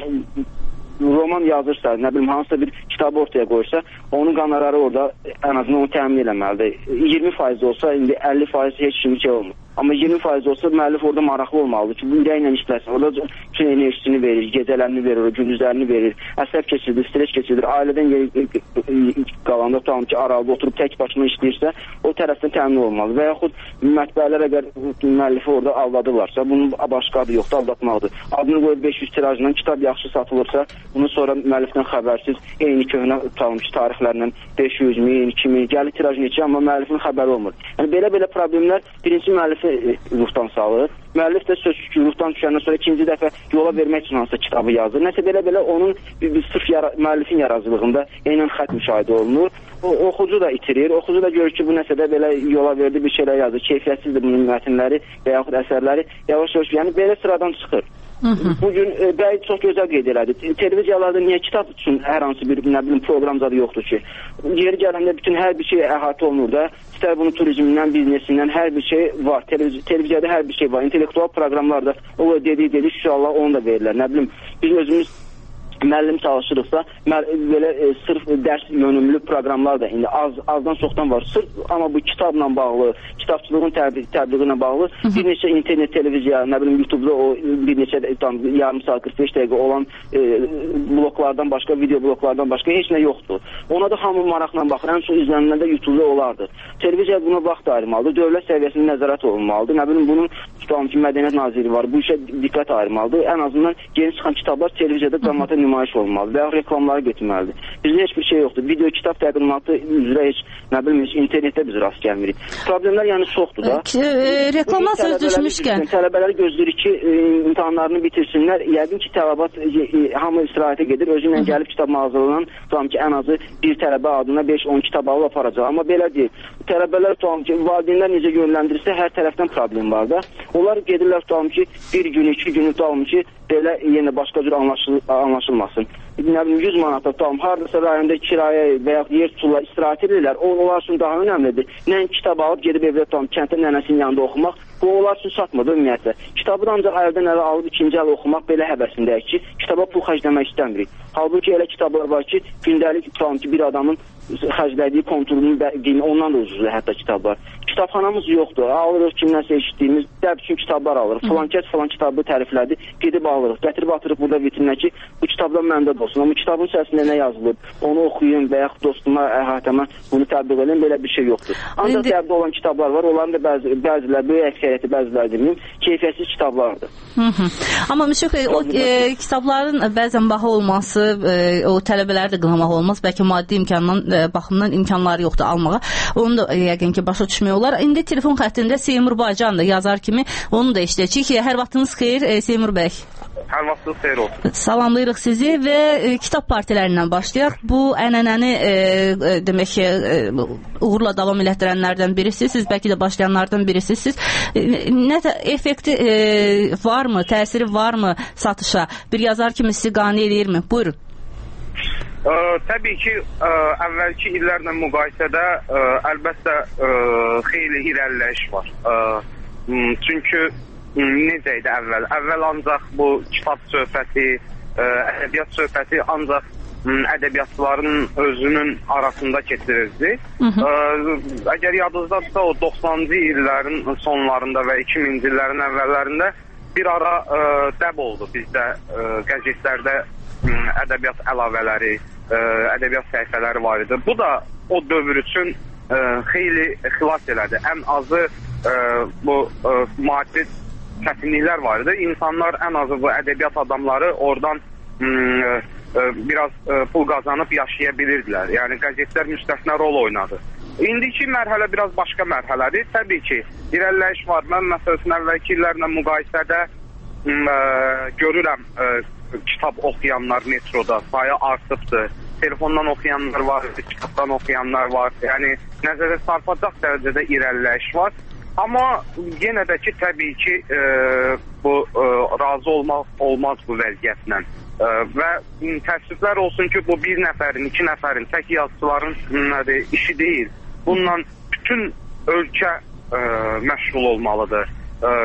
S19: roman yazırsa, nə bilim, hansısa bir kitabı ortaya qoyursa, onun qanarları orada ən azından onu təmin eləməlidir. iyirmi faiz olsa, indi əlli faiz heç kimi şey olmur. Amma iyirmi faiz olsa müəllif orada maraqlı olmalıdır ki, bu ürəklə işləsin. Orada bütün enerjisini verir, gecələrini verir, gündüzlərini verir, əsəb keçirdir, stres keçirdir. Ailədən qalanda tutalım ki, aralıda oturub tək başına işləyirsə, o tərəfdən təmin olmalı. Və yaxud mətbəələr əgər müəllifi orada aldadırlarsa, bunun başqa adı yoxdur, aldatmaqdır. Adını qoyub beş yüz tirajla kitab yaxşı satılırsa, bunu sonra müəllifdən xəbərsiz, eyni köhnə tutalım ki, tarixlərlə beş yüz min, iki min, gəlir tiraj neçə, amma müəllifin xəbəri olmur. Yəni belə-belə problemlər birinci müəllif ruhdan salır. Müəllif də sözsüz ki, ruhdan düşəndən sonra ikinci dəfə yola vermək üçün hansısa kitabı yazır. Nəsə belə-belə onun bir, bir sırf yara, müəllifin yaradıcılığında eynən xət müşahidə olunur. O, oxucu da itirir. Oxucu da görür ki, bu nəsə də belə yola verdi, bir şeylər yazır. Keyfiyyətsizdir bunun mətnləri və yaxud əsərləri. Yavaş-yavaş, yəni belə sıradan çıxır. Bugün e, bəy çox gözəl qeyd elədi. Televiziyalarda niyə kitab üçün hər hansı bir nə bilim proqram zadı yoxdur ki? Yeri gələndə bütün hər bir şey əhatə olunur da. İstər bunun turizmindən, biznesindən hər bir şey var. Televiz televiziyada hər bir şey var. İntellektual proqramlarda o dediyi dedi, inşallah onu da verirlər. Nə bilim, biz özümüz müəllim çalışırıqsa, belə e, sırf dərs yönümlü proqramlar da indi az azdan çoxdan var. Sırf amma bu kitabla bağlı, kitabçılığın təbliğ, təbliği ilə bağlı Hı -hı. bir neçə internet, televiziya, nə bilim YouTube-da o bir neçə tam yarım saat qırx beş dəqiqə olan e, bloklardan başqa, video bloklardan başqa heç nə yoxdur. Ona da hamı maraqla baxır. Ən çox izlənilən də YouTube-da olardı. Televiziya buna vaxt ayırmalıdır. Dövlət səviyyəsində nəzarət olunmalıdır. Nə bilim, bunun tutalım ki, Mədəniyyət Naziri var. Bu işə diqqət ayırmalıdır. Ən azından yeni çıxan kitablar televiziyada cəmaata nümayiş olmalıdır və ya reklamlara getməlidir. Bizdə heç bir şey yoxdur. Video kitab təqdimatı üzrə heç, nə bilim, heç internetdə biz rast gəlmirik. Problemlər yəni çoxdur da.
S16: E, reklamlar söz düşmüşkən.
S19: Tələbələri gözləyirik ki, e, imtahanlarını bitirsinlər. Yəqin ki, tələbat e, e, hamı istirahətə gedir. Özü ilə gəlib kitab mağazalarından tutalım ki, ən azı bir tələbə adına beş on kitab alıb aparacaq. Amma belə deyil. Tələbələr tutalım ki, valideynlər necə yönləndirirsə hər tərəfdən problem var da. Onlar gedirlər tutalım ki, bir gün, iki gün tutalım ki, belə yenə başqa cür anlaşıl anlaşılmasın. Nə bilim, yüz manata tutalım, hardasa rayonda kirayə və ya yer tuturlar, istirahət edirlər. O, onlar üçün daha önəmlidir. Nə kitab alıb gedib evdə tutalım, kənddə nənəsinin yanında oxumaq, bu onlar üçün satmadı ümumiyyətlə. Kitabı da ancaq əldən ələ alıb ikinci əl oxumaq belə həvəsindəyik ki, kitaba pul xərcləmək istəmirik. Halbuki elə kitablar var ki, gündəlik tutalım ki, bir adamın xərclədiyi kontrolünün qiyməti ondan da ucuzdur hətta kitablar. Kitabxanamız yoxdur. Alırıq kimdənsə eşitdiyimiz dəb üçün kitablar alırıq. Falan kəs falan kitabı təriflədi, gedib alırıq. Gətirib atırıq burada vitrinə ki, bu kitabdan məndə də olsun. Amma kitabın içərisində nə yazılıb, onu oxuyun və yaxud dostuma, əhatəmə bunu təbliğ edin, belə bir şey yoxdur. Ancaq İndi... dəbdə olan kitablar var. Onların da bəzi, bəziləri, böyük əksəriyyəti bəziləri deməyim, keyfiyyətsiz kitablardır.
S16: Hı -hı. Amma Müşfiq bəy, o e, kitabların bəzən baha olması, e, o tələbələri də qınamaq olmaz. Bəlkə maddi imkandan e, baxımdan imkanları yoxdur almağa. Onu da e, yəqin ki, başa düşmək olar. İndi telefon xəttində Seymur Baycan da yazar kimi onu da işləyəcək. Hər vaxtınız xeyir e, Seymur bəy.
S20: Hər vaxtınız xeyir olsun.
S16: Salamlayırıq sizi və e, kitab partilərindən başlayaq. Bu ənənəni e, e, demək ki, e, uğurla davam elətdirənlərdən birisi, siz bəlkə də başlayanlardan birisi. Siz e, nə effekti e, varmı, təsiri varmı satışa? Bir yazar kimi sizi qane eləyirmi? Buyurun.
S20: Ə, təbii ki, ə, əvvəlki illərlə müqayisədə ə, əlbəttə ə, xeyli irəliləyiş var. Ə, çünki necə idi əvvəl? Əvvəl ancaq bu kitab söhbəti, ə, ədəbiyyat söhbəti ancaq ədəbiyyatçıların özünün arasında keçirirdi. Ə, əgər yadınızdadırsa, o doxsanıncı illərin sonlarında və iki minci illərin əvvəllərində bir ara ə, dəb oldu bizdə ə, qəzetlərdə ə, ədəbiyyat əlavələri, ə, ədəbiyyat səhifələri var idi. Bu da o dövr üçün ə, xeyli xilas elədi. Ən azı ə, bu ə, maddi çətinliklər var idi. İnsanlar ən azı bu ədəbiyyat adamları oradan ə, biraz ə, pul qazanıb yaşaya bilirdilər. Yəni qəzetlər müstəsna rol oynadı. İndiki mərhələ biraz başqa mərhələdir. Təbii ki, irəliləyiş var. Mən məsələn əvvəlki illərlə müqayisədə ə, görürəm ə, kitab oxuyanlar metroda sayı artıbdır. Telefondan oxuyanlar var, kitabdan oxuyanlar var. Yəni nəzərə çarpacaq dərəcədə irəliləyiş var. Amma yenə də ki, təbii ki, ə, bu ə, razı olmaq olmaz bu vəziyyətlə. Ə, və təəssüflər olsun ki, bu bir nəfərin, iki nəfərin, tək yazıçıların nədir, işi deyil. Bununla bütün ölkə ə, məşğul olmalıdır. Ə,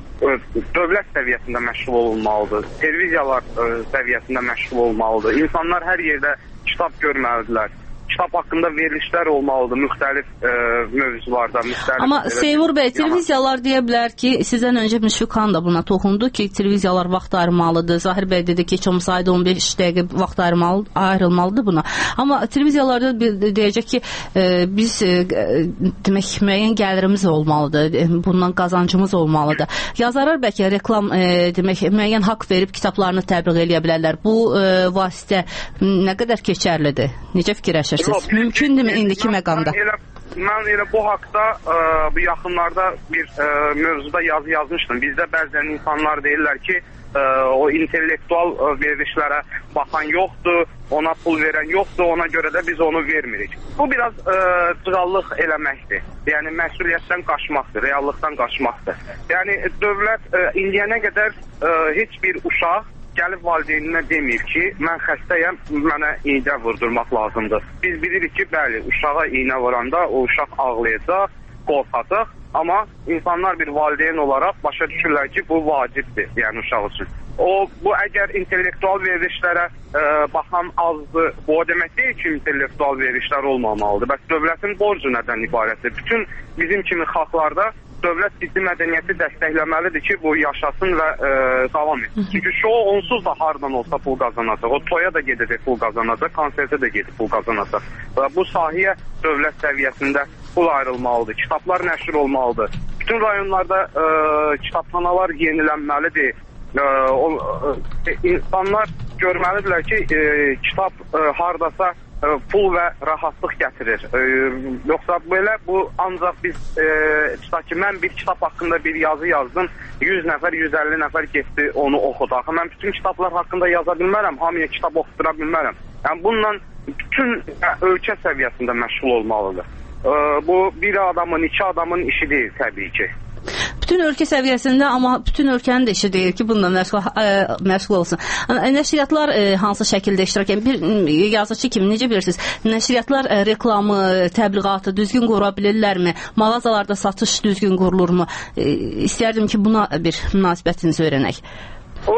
S20: dövlət səviyyəsində məşğul olmalıdır. Televiziyalar ə, səviyyəsində məşğul olmalıdır. İnsanlar hər yerdə kitab görməlidirlər. Kitab haqqında verilişlər olmalıdır müxtəlif ə, mövzularda. Müxtəlif,
S16: Amma Seymur bəy, televiziyalar deyə bilər ki, sizdən öncə Müşfiq xan da buna toxundu ki, televiziyalar vaxt ayırmalıdır. Zahir bəy dedi ki, heç olmasa ayda on beş dəqiqə vaxt ayırmalı, ayrılmalıdır buna. Amma televiziyalarda deyəcək ki, e, biz e, demək müəyyən gəlirimiz olmalıdır, bundan qazancımız olmalıdır. Yazarlar bəlkə reklam e, demək müəyyən haqq verib kitablarını təbliğ eləyə bilərlər. Bu e, vasitə nə qədər keçərlidir? Necə fikirləşirsiniz? Yox, mümkündürmü indiki məqamda?
S20: Mən elə, mən elə bu haqda ə, bu yaxınlarda bir ə, mövzuda yazı yazmışdım. Bizdə bəzən insanlar deyirlər ki, ə, o intellektual ə, verilişlərə baxan yoxdur, ona pul verən yoxdur, ona görə də biz onu vermirik. Bu biraz ə, cığallıq eləməkdir. Yəni məsuliyyətdən qaçmaqdır, reallıqdan qaçmaqdır. Yəni dövlət ə, indiyənə qədər ə, heç bir uşaq gəlib valideyninə demir ki, mən xəstəyəm, mənə iynə vurdurmaq lazımdır. Biz bilirik ki, bəli, uşağa iynə vuranda o uşaq ağlayacaq, qorxacaq, amma insanlar bir valideyn olaraq başa düşürlər ki, bu vacibdir, yəni uşaq üçün. O, bu əgər intellektual verilişlərə ə, baxan azdır, bu o demək deyil ki, intellektual verilişlər olmamalıdır. Bəs dövlətin borcu nədən ibarətdir? Bütün bizim kimi xalqlarda dövlət ciddi mədəniyyəti dəstəkləməlidir ki, bu yaşasın və ə, davam etsin. Çünki şou onsuz da hardan olsa pul qazanacaq. O toya da gedəcək pul qazanacaq, konsertə də gedib pul qazanacaq. Və bu sahəyə dövlət səviyyəsində pul ayrılmalıdır, kitablar nəşr olmalıdır. Bütün rayonlarda ə, kitabxanalar yenilənməlidir. Ə, o, ə, insanlar görməlidirlər ki, ə, kitab ə, hardasa pul və rahatlıq gətirir. E, yoxsa belə bu ancaq biz e, tutaq ki, mən bir kitab haqqında bir yazı yazdım, yüz nəfər, yüz əlli nəfər getdi onu oxudu. Axı mən bütün kitablar haqqında yaza bilmərəm, hamıya kitab oxutura bilmərəm. Yəni bununla bütün ölkə səviyyəsində məşğul olmalıdır. E, bu bir adamın, iki adamın işi deyil təbii ki.
S16: Bütün ölkə səviyyəsində, amma bütün ölkənin də işi deyil ki, bununla məşğul, ə, məşğul olsun. Nəşriyyatlar ə, hansı şəkildə iştirak edir? Bir yazıcı kimi necə bilirsiniz? Nəşriyyatlar ə, reklamı, təbliğatı düzgün qura bilirlərmi? Mağazalarda satış düzgün qurulurmu? Ə, istərdim ki, buna bir münasibətinizi öyrənək.
S20: O,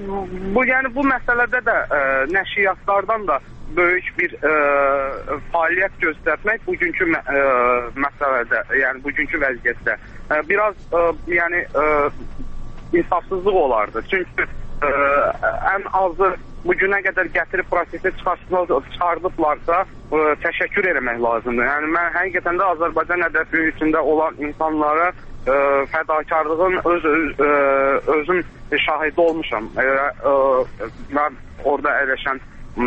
S20: bu, yəni bu məsələdə də ə, nəşriyyatlardan da böyük bir ə, fəaliyyət göstərmək bugünkü ə, məsələdə, yəni bugünkü vəziyyətdə ə, biraz ə, yəni ə, insafsızlıq olardı. Çünki ə, ən azı bu günə qədər gətirib prosesi çıxardıblarsa ə, təşəkkür eləmək lazımdır. Yəni mən həqiqətən də Azərbaycan ədəbiyyatı içində olan insanlara ə, fədakarlığın öz, öz, ə, özüm şahidi olmuşam. Ə, ə, mən orada əyləşən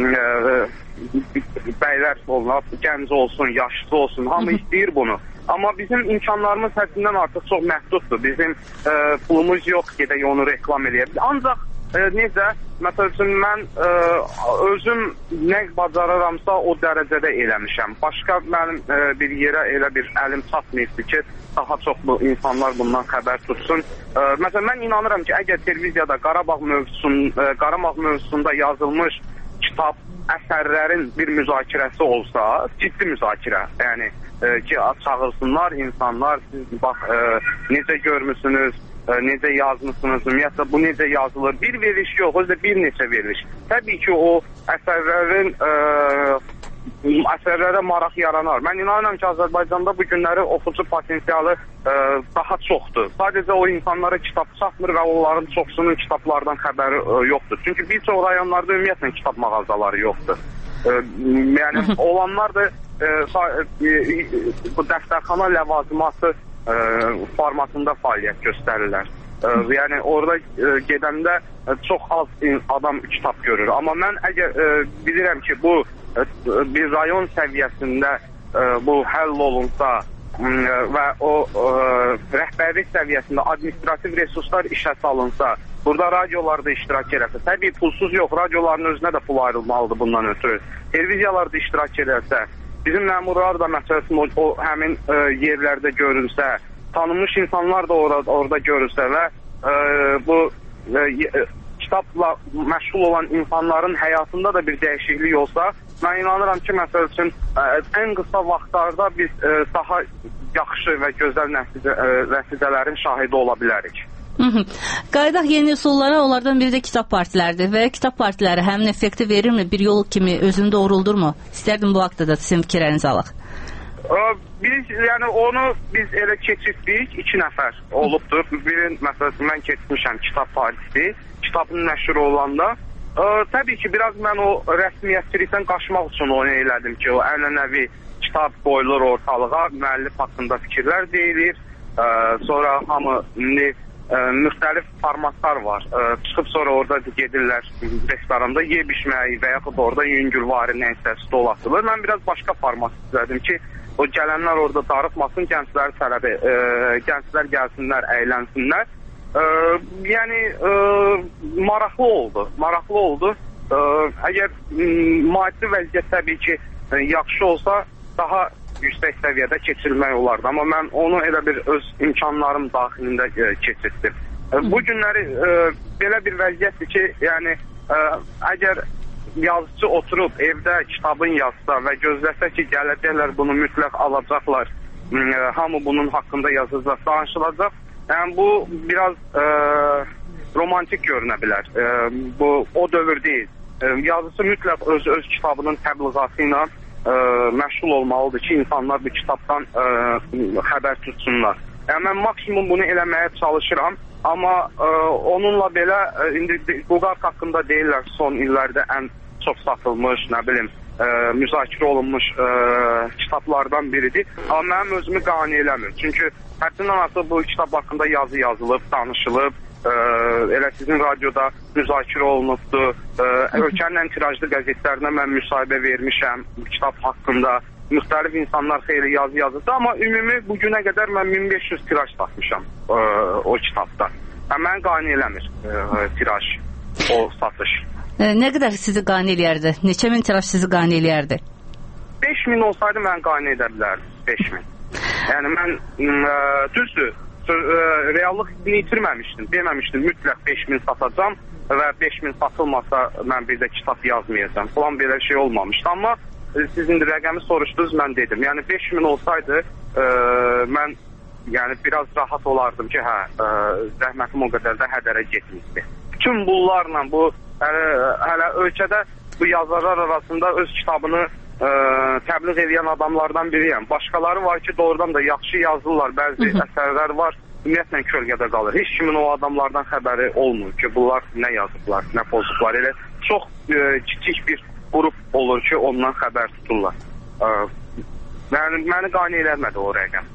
S20: bəylər olsun, gənc olsun, yaşlı olsun, hamı istəyir bunu. Amma bizim imkanlarımız həddindən artıq çox məhduddur. Bizim e, pulumuz yox, gedək onu reklam eləyə. Ancaq e, necə, məsəl üçün mən e, özüm nə bacarıramsa o dərəcədə eləmişəm. Başqa mənim e, bir yerə elə bir əlim çatmayıbdır ki, daha çox bu insanlar bundan xəbər tutsun. E, məsələn, mən inanıram ki, əgər televiziyada Qarabağ mövzusun, e, Qarabağ mövzusunda yazılmış kitab əsərlərin bir müzakirəsi olsa, ciddi müzakirə, yəni e, ki, çağırsınlar insanlar, siz bax, e, necə görmüsünüz, ə, necə yazmısınız, ümumiyyətlə bu necə yazılır. Bir veriliş yox, özü də bir neçə veriliş. Təbii ki, o əsərlərin ə, əsərlərə maraq yaranar. Mən inanıram ki, Azərbaycanda bu günləri oxucu potensialı ə, daha çoxdur. Sadəcə o insanlara kitab çatmır və onların çoxsunun kitablardan xəbəri ə, yoxdur. Çünki bir çox rayonlarda ümumiyyətlə kitab mağazaları yoxdur. Ə, yəni olanlar da ə, bu dəftərxana ləvazimatı ə, formatında fəaliyyət göstərirlər. Ə, yəni orada ə, gedəndə ə, çox az adam kitab görür. Amma mən əgər ə, bilirəm ki, bu bir rayon səviyyəsində ə, bu həll olunsa ə, və o ə, rəhbərlik səviyyəsində administrativ resurslar işə salınsa, burada radiolarda iştirak edərsə, təbii pulsuz yox, radioların özünə də pul ayrılmalıdır bundan ötürü. Televiziyalarda iştirak edərsə, bizim məmurlar da məsələn o, o həmin ə, yerlərdə görünsə, tanınmış insanlar da orada, orada görünsə və ə, bu ə, kitabla məşğul olan insanların həyatında da bir dəyişiklik olsa, mən inanıram ki, məsəl üçün ən qısa vaxtlarda biz ə, daha yaxşı və gözəl nəticə, ə, nəticələrin şahidi ola bilərik.
S16: Qayıdaq yeni üsullara, onlardan biri də kitab partiləridir və kitab partiləri həmin effekti verirmi? Bir yol kimi özünü doğruldurmu? İstərdim bu haqda da sizin fikirlərinizi alaq.
S20: Biz, yəni onu biz elə keçirdik, iki nəfər olubdur. Birin, məsələn, mən keçmişəm kitab partisi, kitabın nəşri olanda. Ə, təbii ki, biraz mən o rəsmiyyətçilikdən qaçmaq üçün onu elədim ki, o ənənəvi kitab qoyulur ortalığa, müəllif haqqında fikirlər deyilir, ə, sonra hamı indi ə, müxtəlif formatlar var, ə, çıxıb sonra orada gedirlər restoranda yer bişmək və yaxud orada yüngülvari nəysə stol atılır. Mən biraz başqa format istədim ki, o gələnlər orada darıxmasın, gənclər tələbi, ə, gənclər gəlsinlər, əylənsinlər. Ə, yəni ə, maraqlı oldu, maraqlı oldu. Ə, əgər ə, maddi vəziyyət təbii ki ə, yaxşı olsa daha yüksək səviyyədə keçirilmək olardı. Amma mən onu elə bir öz imkanlarım daxilində ə, keçirdim. Ə, bu günləri ə, belə bir vəziyyətdir ki, yəni ə, əgər yazıcı oturub evdə kitabın yazsa və gözləsə ki, gələcəklər bunu mütləq alacaqlar, ə, hamı bunun haqqında yazılacaq, danışılacaq. Yəni bu biraz ə, romantik görünə bilər. Ə, bu o dövr deyil. Ə, yazıcı mütləq öz öz kitabının təbliğatı ilə ə, məşğul olmalıdır ki, insanlar bu kitabdan ə, xəbər tutsunlar. Yəni mən maksimum bunu eləməyə çalışıram, amma ə, onunla belə ə, indi Qoqark haqqında deyirlər son illərdə ən çox satılmış, nə bilim, ə, müzakirə olunmuş ə, kitablardan biridir. Amma mənim özümü qane eləmir. Çünki həddindən artıq bu kitab haqqında yazı yazılıb, danışılıb, ə, elə sizin radioda müzakirə olunubdur. Ə, ölkənin ən tirajlı qəzetlərinə mən müsahibə vermişəm bu kitab haqqında. Müxtəlif insanlar xeyli yazı yazıbdır, amma ümumi bu günə qədər mən min beş yüz tiraj satmışam ə, o kitabda. Yəni, mən qane eləmir ə, tiraj, o satış.
S16: Nə qədər sizi qane eləyərdi? Neçə min tiraj sizi qane eləyərdi?
S20: beş min olsaydı mən qane edə bilərdim. beş min. Yəni mən ə, düzdür, ə, reallıq itirməmişdim. Deməmişdim mütləq beş min satacam və beş min satılmasa mən bir də kitab yazmayacam. Falan belə şey olmamışdı. Amma ə, siz indi rəqəmi soruşdunuz, mən dedim. Yəni beş min olsaydı ə, mən yəni biraz rahat olardım ki, hə, ə, zəhmətim o qədər də hədərə getmişdi. Bütün bunlarla bu hələ, hələ ölkədə bu yazarlar arasında öz kitabını ə, təbliğ edən adamlardan biriyəm. Başqaları var ki, doğrudan da yaxşı yazırlar, bəzi əsərlər var, ümumiyyətlə kölgədə qalır. Heç kimin o adamlardan xəbəri olmur ki, bunlar nə yazıblar, nə pozublar. Elə çox ə, kiçik bir qrup olur ki, ondan xəbər tuturlar. Ə, yəni, məni qane eləmədi o rəqəm.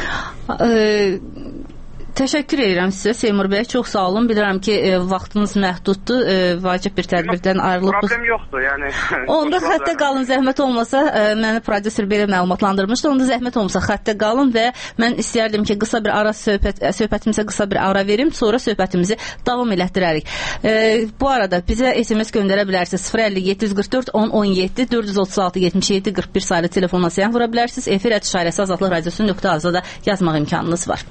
S16: Ə Təşəkkür edirəm sizə Seymur bəy, çox sağ olun. Bilirəm ki, e, vaxtınız məhduddur, e, vacib bir tədbirdən ayrılıb.
S20: Problem yoxdur, yəni.
S16: Onda xəttə qalın, zəhmət olmasa, e, məni prodüser belə məlumatlandırmışdı. Onda zəhmət olmasa xəttə qalın və mən istəyərdim ki, qısa bir ara söhbət, söhbətimizə qısa bir ara verim, sonra söhbətimizi davam elətdirərik. E, bu arada bizə S M S göndərə bilərsiniz. sıfır əlli yeddi yüz qırx dörd on on yeddi dörd yüz otuz altı yetmiş yeddi qırx bir saylı telefonla səhv vura bilərsiniz. Efir ətişarəsi Azadlıq Radiosu nöqtə azda da yazmaq imkanınız var.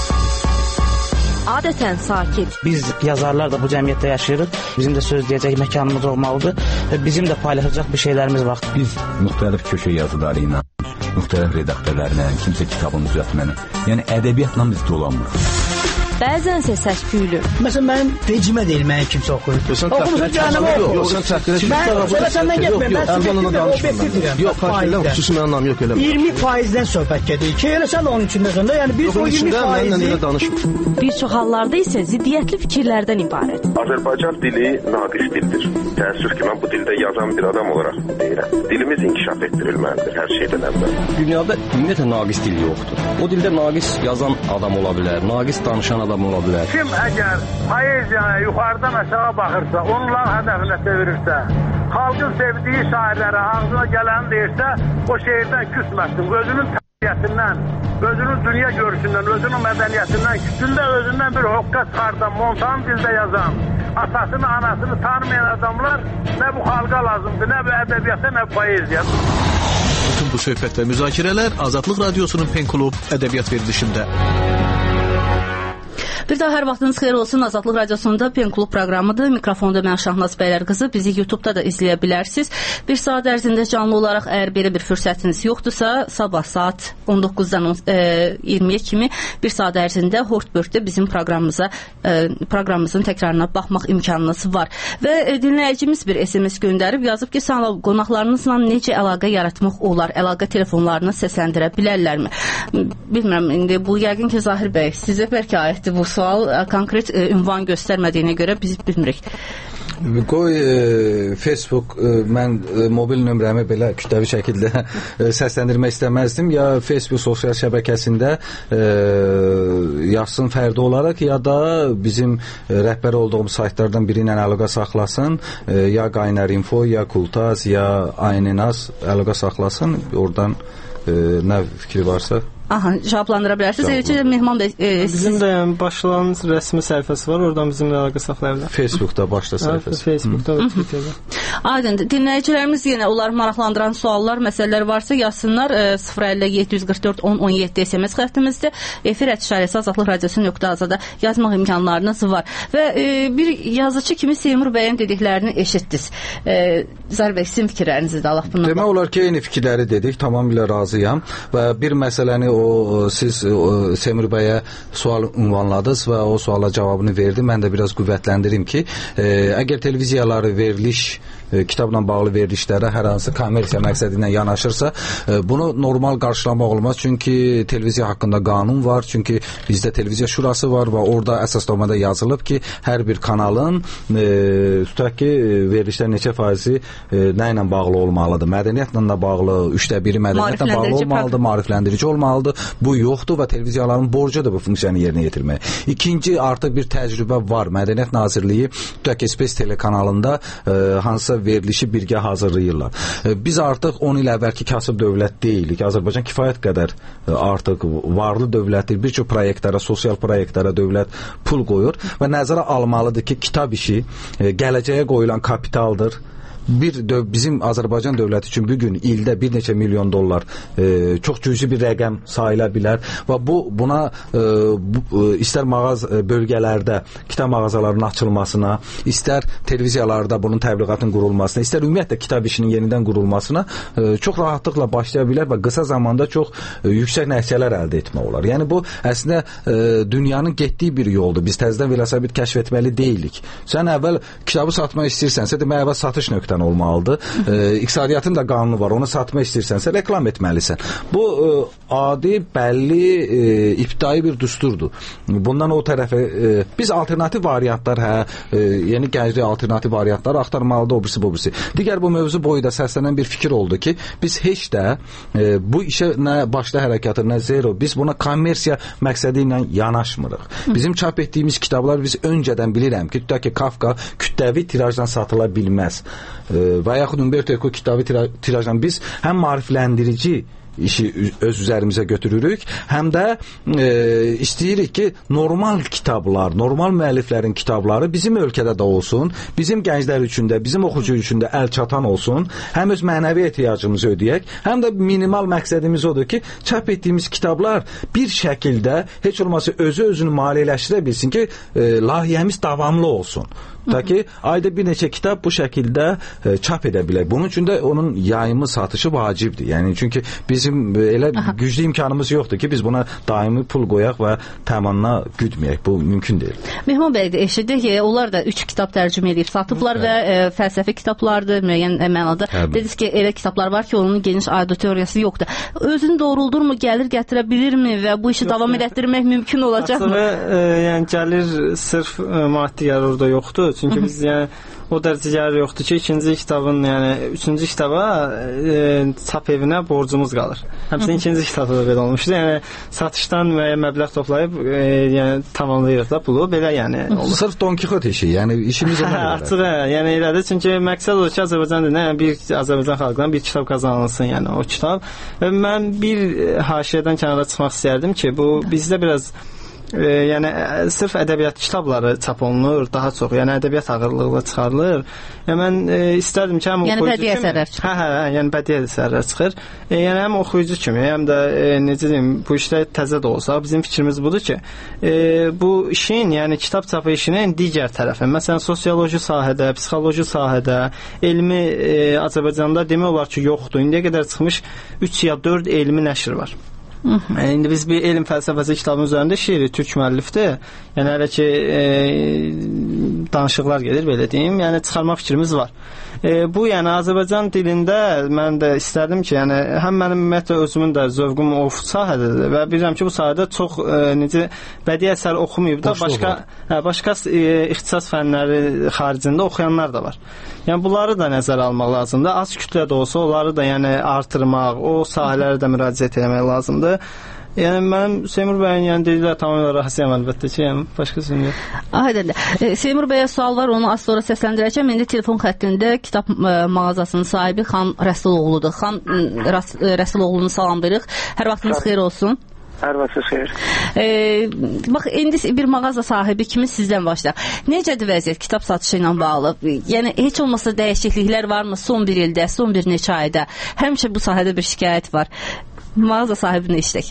S5: Adətən sakit.
S10: Biz yazarlar da bu cəmiyyətdə yaşayırıq. Bizim də söz deyəcək məkanımız olmalıdır və bizim də paylaşacaq bir şeylərimiz var.
S13: Biz müxtəlif köşə yazıları ilə, müxtəlif redaktörlərlə, kimsə kitabını düzəltməni, yəni ədəbiyyatla biz dolanmırıq.
S5: bəzənsə səs-küylü.
S10: Məsələn, mənim vecimə deyil, mənim kimsə oxuyur. Oxumusun canımı oxu.
S3: Yox, sən təhqirə
S10: Mən sonra səndən getməyəm, mən subjektiv və obyektiv deyirəm.
S3: Yox, xahiş xüsusi mənim anlam yox eləmə.
S10: iyirmi faizdən söhbət gedir ki, elə sən də onun içində sonda, yəni biz o iyirmi faizi...
S5: Bir çox hallarda isə ziddiyyətli fikirlərdən ibarət.
S14: Azərbaycan dili naqis dildir. Təəssüf ki, mən bu dildə yazan bir adam olaraq deyirəm. Dilimiz inkişaf etdirilməlidir hər şeydən əvvəl.
S21: Dünyada ümumiyyətlə naqis dil yoxdur. O dildə naqis yazan adam ola bilər, naqis danışan adam ola bilər.
S15: Kim əgər poeziyaya yuxarıdan aşağı baxırsa, onlar hədəfinə çevirirsə, xalqın sevdiyi şairlərə ağzına gələni deyirsə, o şeirdən küsməsin. Özünün təbiyyətindən, özünün dünya görüşündən, özünün mədəniyyətindən, küçündə özündən bir hoqqa çıxardan, montan dildə yazan, atasını, anasını tanımayan adamlar nə bu xalqa lazımdır, nə bu ədəbiyyata, nə bu poeziya.
S3: Bütün bu söhbət və müzakirələr Azadlıq Radiosunun Pen Klub ədəbiyyat verilişində.
S16: Bir daha hər vaxtınız xeyir olsun. Azadlıq Radiosunda Pen Klub proqramıdır. Mikrofonda mən Şahnaz Bəylər qızı. Bizi YouTube-da da izləyə bilərsiniz. Bir saat ərzində canlı olaraq əgər belə bir fürsətiniz yoxdursa, sabah saat on doqquzdan iyirmiyə kimi bir saat ərzində Hortbörtdə bizim proqramımıza proqramımızın təkrarına baxmaq imkanınız var. Və dinləyicimiz bir S M S göndərib yazıb ki, sən qonaqlarınızla necə əlaqə yaratmaq olar? Əlaqə telefonlarını səsləndirə bilərlərmi? Bilmirəm, indi bu yəqin ki, Zahir bəy, sizə bəlkə aiddir bu sual, konkret e, ünvan göstərmədiyinə görə biz bilmirik.
S17: Qoy e, Facebook, e, mən e, mobil nömrəmi belə kütləvi şəkildə e, səsləndirmək istəməzdim. Ya Facebook sosial şəbəkəsində e, yazsın fərdi olaraq, ya da bizim e, rəhbər olduğumuz saytlardan biri ilə əlaqə saxlasın. E, ya Qaynar Info, ya Kultaz, ya Ayninaz əlaqə saxlasın. Oradan e, nə fikri varsa
S16: Aha, cavablandıra bilərsiniz. Eləcə Mehman bəy, e,
S18: bizim də yəni başlanğıc rəsmi səhifəsi var. Oradan bizimlə əlaqə saxlaya bilər.
S17: Facebookda başda səhifəsi.
S18: Facebookda və Twitterdə.
S16: Aydındır. Dinləyicilərimiz yenə onları maraqlandıran suallar, məsələlər varsa yazsınlar. E, sıfır əlli yeddi yüz qırx dörd on on yeddi S M S xəttimizdir. Efir ətişarəsi azadlıq radiosu nöqtə azada yazmaq imkanlarınız var. Və e, bir yazıcı kimi Seymur bəyin dediklərini eşitdiniz. E, Zahir bəy, sizin fikirlərinizi də alaq bundan.
S17: Demək olar ki, eyni fikirləri dedik. Tamamilə razıyam. Və bir məsələni o siz o, Seymur bəyə sual ünvanladınız və o suala cavabını verdi. Mən də biraz qüvvətləndirim ki, e, əgər televiziyaları veriliş e, kitabla bağlı verilişlərə hər hansı kommersiya məqsədi ilə yanaşırsa, e, bunu normal qarşılamaq olmaz. Çünki televiziya haqqında qanun var. Çünki bizdə televiziya şurası var və orada əsaslamada yazılıb ki, hər bir kanalın e, tutaq ki, verilişlər neçə faizi e, nə ilə bağlı olmalıdır? Mədəniyyətlə də bağlı, üçdə biri mədəniyyətlə bağlı olmalıdır, maarifləndirici olmalıdır. Bu yoxdur və televiziyaların borcudur bu funksiyanı yerinə yetirmək. İkinci, artıq bir təcrübə var. Mədəniyyət Nazirliyi tutaq ki, Space telekanalında e, hansısa verilişi birgə hazırlayırlar. E, biz artıq on il əvvəlki kasıb dövlət deyilik. Azərbaycan kifayət qədər e, artıq varlı dövlətdir. Bir çox proyektlərə, sosial proyektlərə dövlət pul qoyur və nəzərə almalıdır ki, kitab işi e, gələcəyə qoyulan kapitaldır. Bir döv, bizim Azərbaycan dövləti üçün bu gün ildə bir neçə milyon dollar e, çox cüzi bir rəqəm sayıla bilər və bu buna e, bu, istər mağaz bölgələrdə kitab mağazalarının açılmasına, istər televiziyalarda bunun təbliğatının qurulmasına, istər ümumiyyətlə kitab işinin yenidən qurulmasına e, çox rahatlıqla başlaya bilər və qısa zamanda çox e, yüksək nəticələr əldə etmək olar. Yəni bu əslində e, dünyanın getdiyi bir yoldur. Biz təzədən velosiped kəşf etməli deyilik. Sən əvvəl kitabı satmaq istəyirsənsə, demək əvvəl satış nöqtəsi olmalıdır. E, iqtisadiyyatın da qanunu var. Onu satmaq istəyirsənsə reklam etməlisən. Bu e, adi, bəlli, e, ibtidai bir düsturdur. Bundan o tərəfə e, biz alternativ variantlar, hə, e, yeni gənclik alternativ variantlar axtarmalıdır, o birisi, bu birisi. Digər bu mövzu boyda səslənən bir fikir oldu ki, biz heç də e, bu işə nə başda hərəkatı, nə zero, biz buna kommersiya məqsədi ilə yanaşmırıq. Bizim çap etdiyimiz kitablar biz öncədən bilirəm ki, tutaq ki, Kafka kütləvi tirajdan satıla bilməz. Və yaxud Umberto Eco kitabı tirajdan biz həm maarifləndirici işi öz üzərimizə götürürük, həm də e, istəyirik ki, normal kitablar, normal müəlliflərin kitabları bizim ölkədə də olsun, bizim gənclər üçün də, bizim oxucu üçün də əl çatan olsun, həm öz mənəvi ehtiyacımızı ödəyək, həm də minimal məqsədimiz odur ki, çap etdiyimiz kitablar bir şəkildə heç olmasa özü özünü maliyyələşdirə bilsin ki, e, layihəmiz davamlı olsun. Ta ki ayda bir neçə kitab bu şəkildə e, çap edə bilər. Bunun üçün də onun yayımı, satışı vacibdir. Yəni çünki bizim elə Aha. güclü imkanımız yoxdur ki, biz buna daimi pul qoyaq və təmanına güdməyək. Bu mümkün deyil.
S16: Mehman bəy, eşitdik ki, onlar da üç kitab tərcümə edib satıblar Hı, və e, fəlsəfi kitablardır, müəyyən mənada. Dediniz ki, elə kitablar var ki, onun geniş auditoriyası yoxdur. Özünü doğruldurmu, gəlir gətirə bilirmi və bu işi Yox, davam etdirmək mümkün olacaqmı?
S18: Aslında e, yəni gəlir sırf e, maddi gəlir orada yoxdur. Çünki Hı -hı. biz yəni o dərəcə gəlir yoxdur ki, ikinci kitabın, yəni üçüncü kitaba e, çap evinə borcumuz qalır. Həmçinin ikinci kitabı da belə olmuşdu. Yəni satışdan müəyyən məbləğ toplayıb e, yəni tamamlayırıq da pulu. Belə yəni olur.
S17: Sırf Don Kixot işi, yəni işimiz ona görə.
S18: Açıq, yəni elədir. Çünki məqsəd odur ki, Azərbaycan dilinə yəni bir Azərbaycan xalqından bir kitab qazanılsın, yəni o kitab. Və mən bir haşiyədən kənara çıxmaq istərdim ki, bu bizdə biraz E, yəni sırf ədəbiyyat kitabları çap olunur, daha çox, yəni ədəbiyyat ağırlıqla çıxarılır. Yəni mən e, istərdim ki, həm
S16: yəni
S18: oxuyucu
S16: bədii
S18: kimi,
S16: əsərlər çıxır.
S18: Hə, hə, hə, yəni bədii əsərlər çıxır. E, yəni həm oxuyucu kimi, həm də e, necə deyim, bu işdə təzə də olsa, bizim fikrimiz budur ki, e, bu işin, yəni kitab çapı işinin digər tərəfi, məsələn, sosioloji sahədə, psixoloji sahədə, elmi e, Azərbaycanda demək olar ki, yoxdur. İndiyə qədər çıxmış üç ya dörd elmi nəşr var. Hı -hı. Yəni, indi biz bir elm fəlsəfəsi kitabının üzərində şeiri türk müəllifdir. Yəni hələ ki e, danışıqlar gedir, belə deyim. Yəni çıxarma fikrimiz var. E, bu yəni Azərbaycan dilində mən də istərdim ki, yəni həm mənim ümumiyyətlə özümün də zövqüm o sahədədir və bilirəm ki, bu sahədə çox e, necə bədii əsər oxumayıb da başqa hə, başqa e, ixtisas fənləri xaricində oxuyanlar da var. Yəni bunları da nəzərə almaq lazımdır. Az kütlə də olsa onları da yəni artırmaq, o sahələrə də müraciət etmək lazımdır. Yəni mənim Seymur bəyin yəni dedikləri tamamilə razıyam əlbəttə ki, yəni başqa sözüm yox.
S16: Aydındır. E, Seymur bəyə sual var, onu az sonra səsləndirəcəm. İndi telefon xəttində kitab e, mağazasının sahibi Xan Rəsuloğludur. Xan Rəs Rəsuloğlunu salamlayırıq. Hər vaxtınız xeyir olsun.
S2: Hər vaxtınız xeyir.
S16: E, bax, indi bir mağaza sahibi kimi sizdən başlayaq. Necədir vəziyyət kitab satışı ilə bağlı? Yəni heç olmasa dəyişikliklər varmı son bir ildə, son bir neçə ayda? Həmişə bu sahədə bir şikayət var. Mağaza sahibini işlək.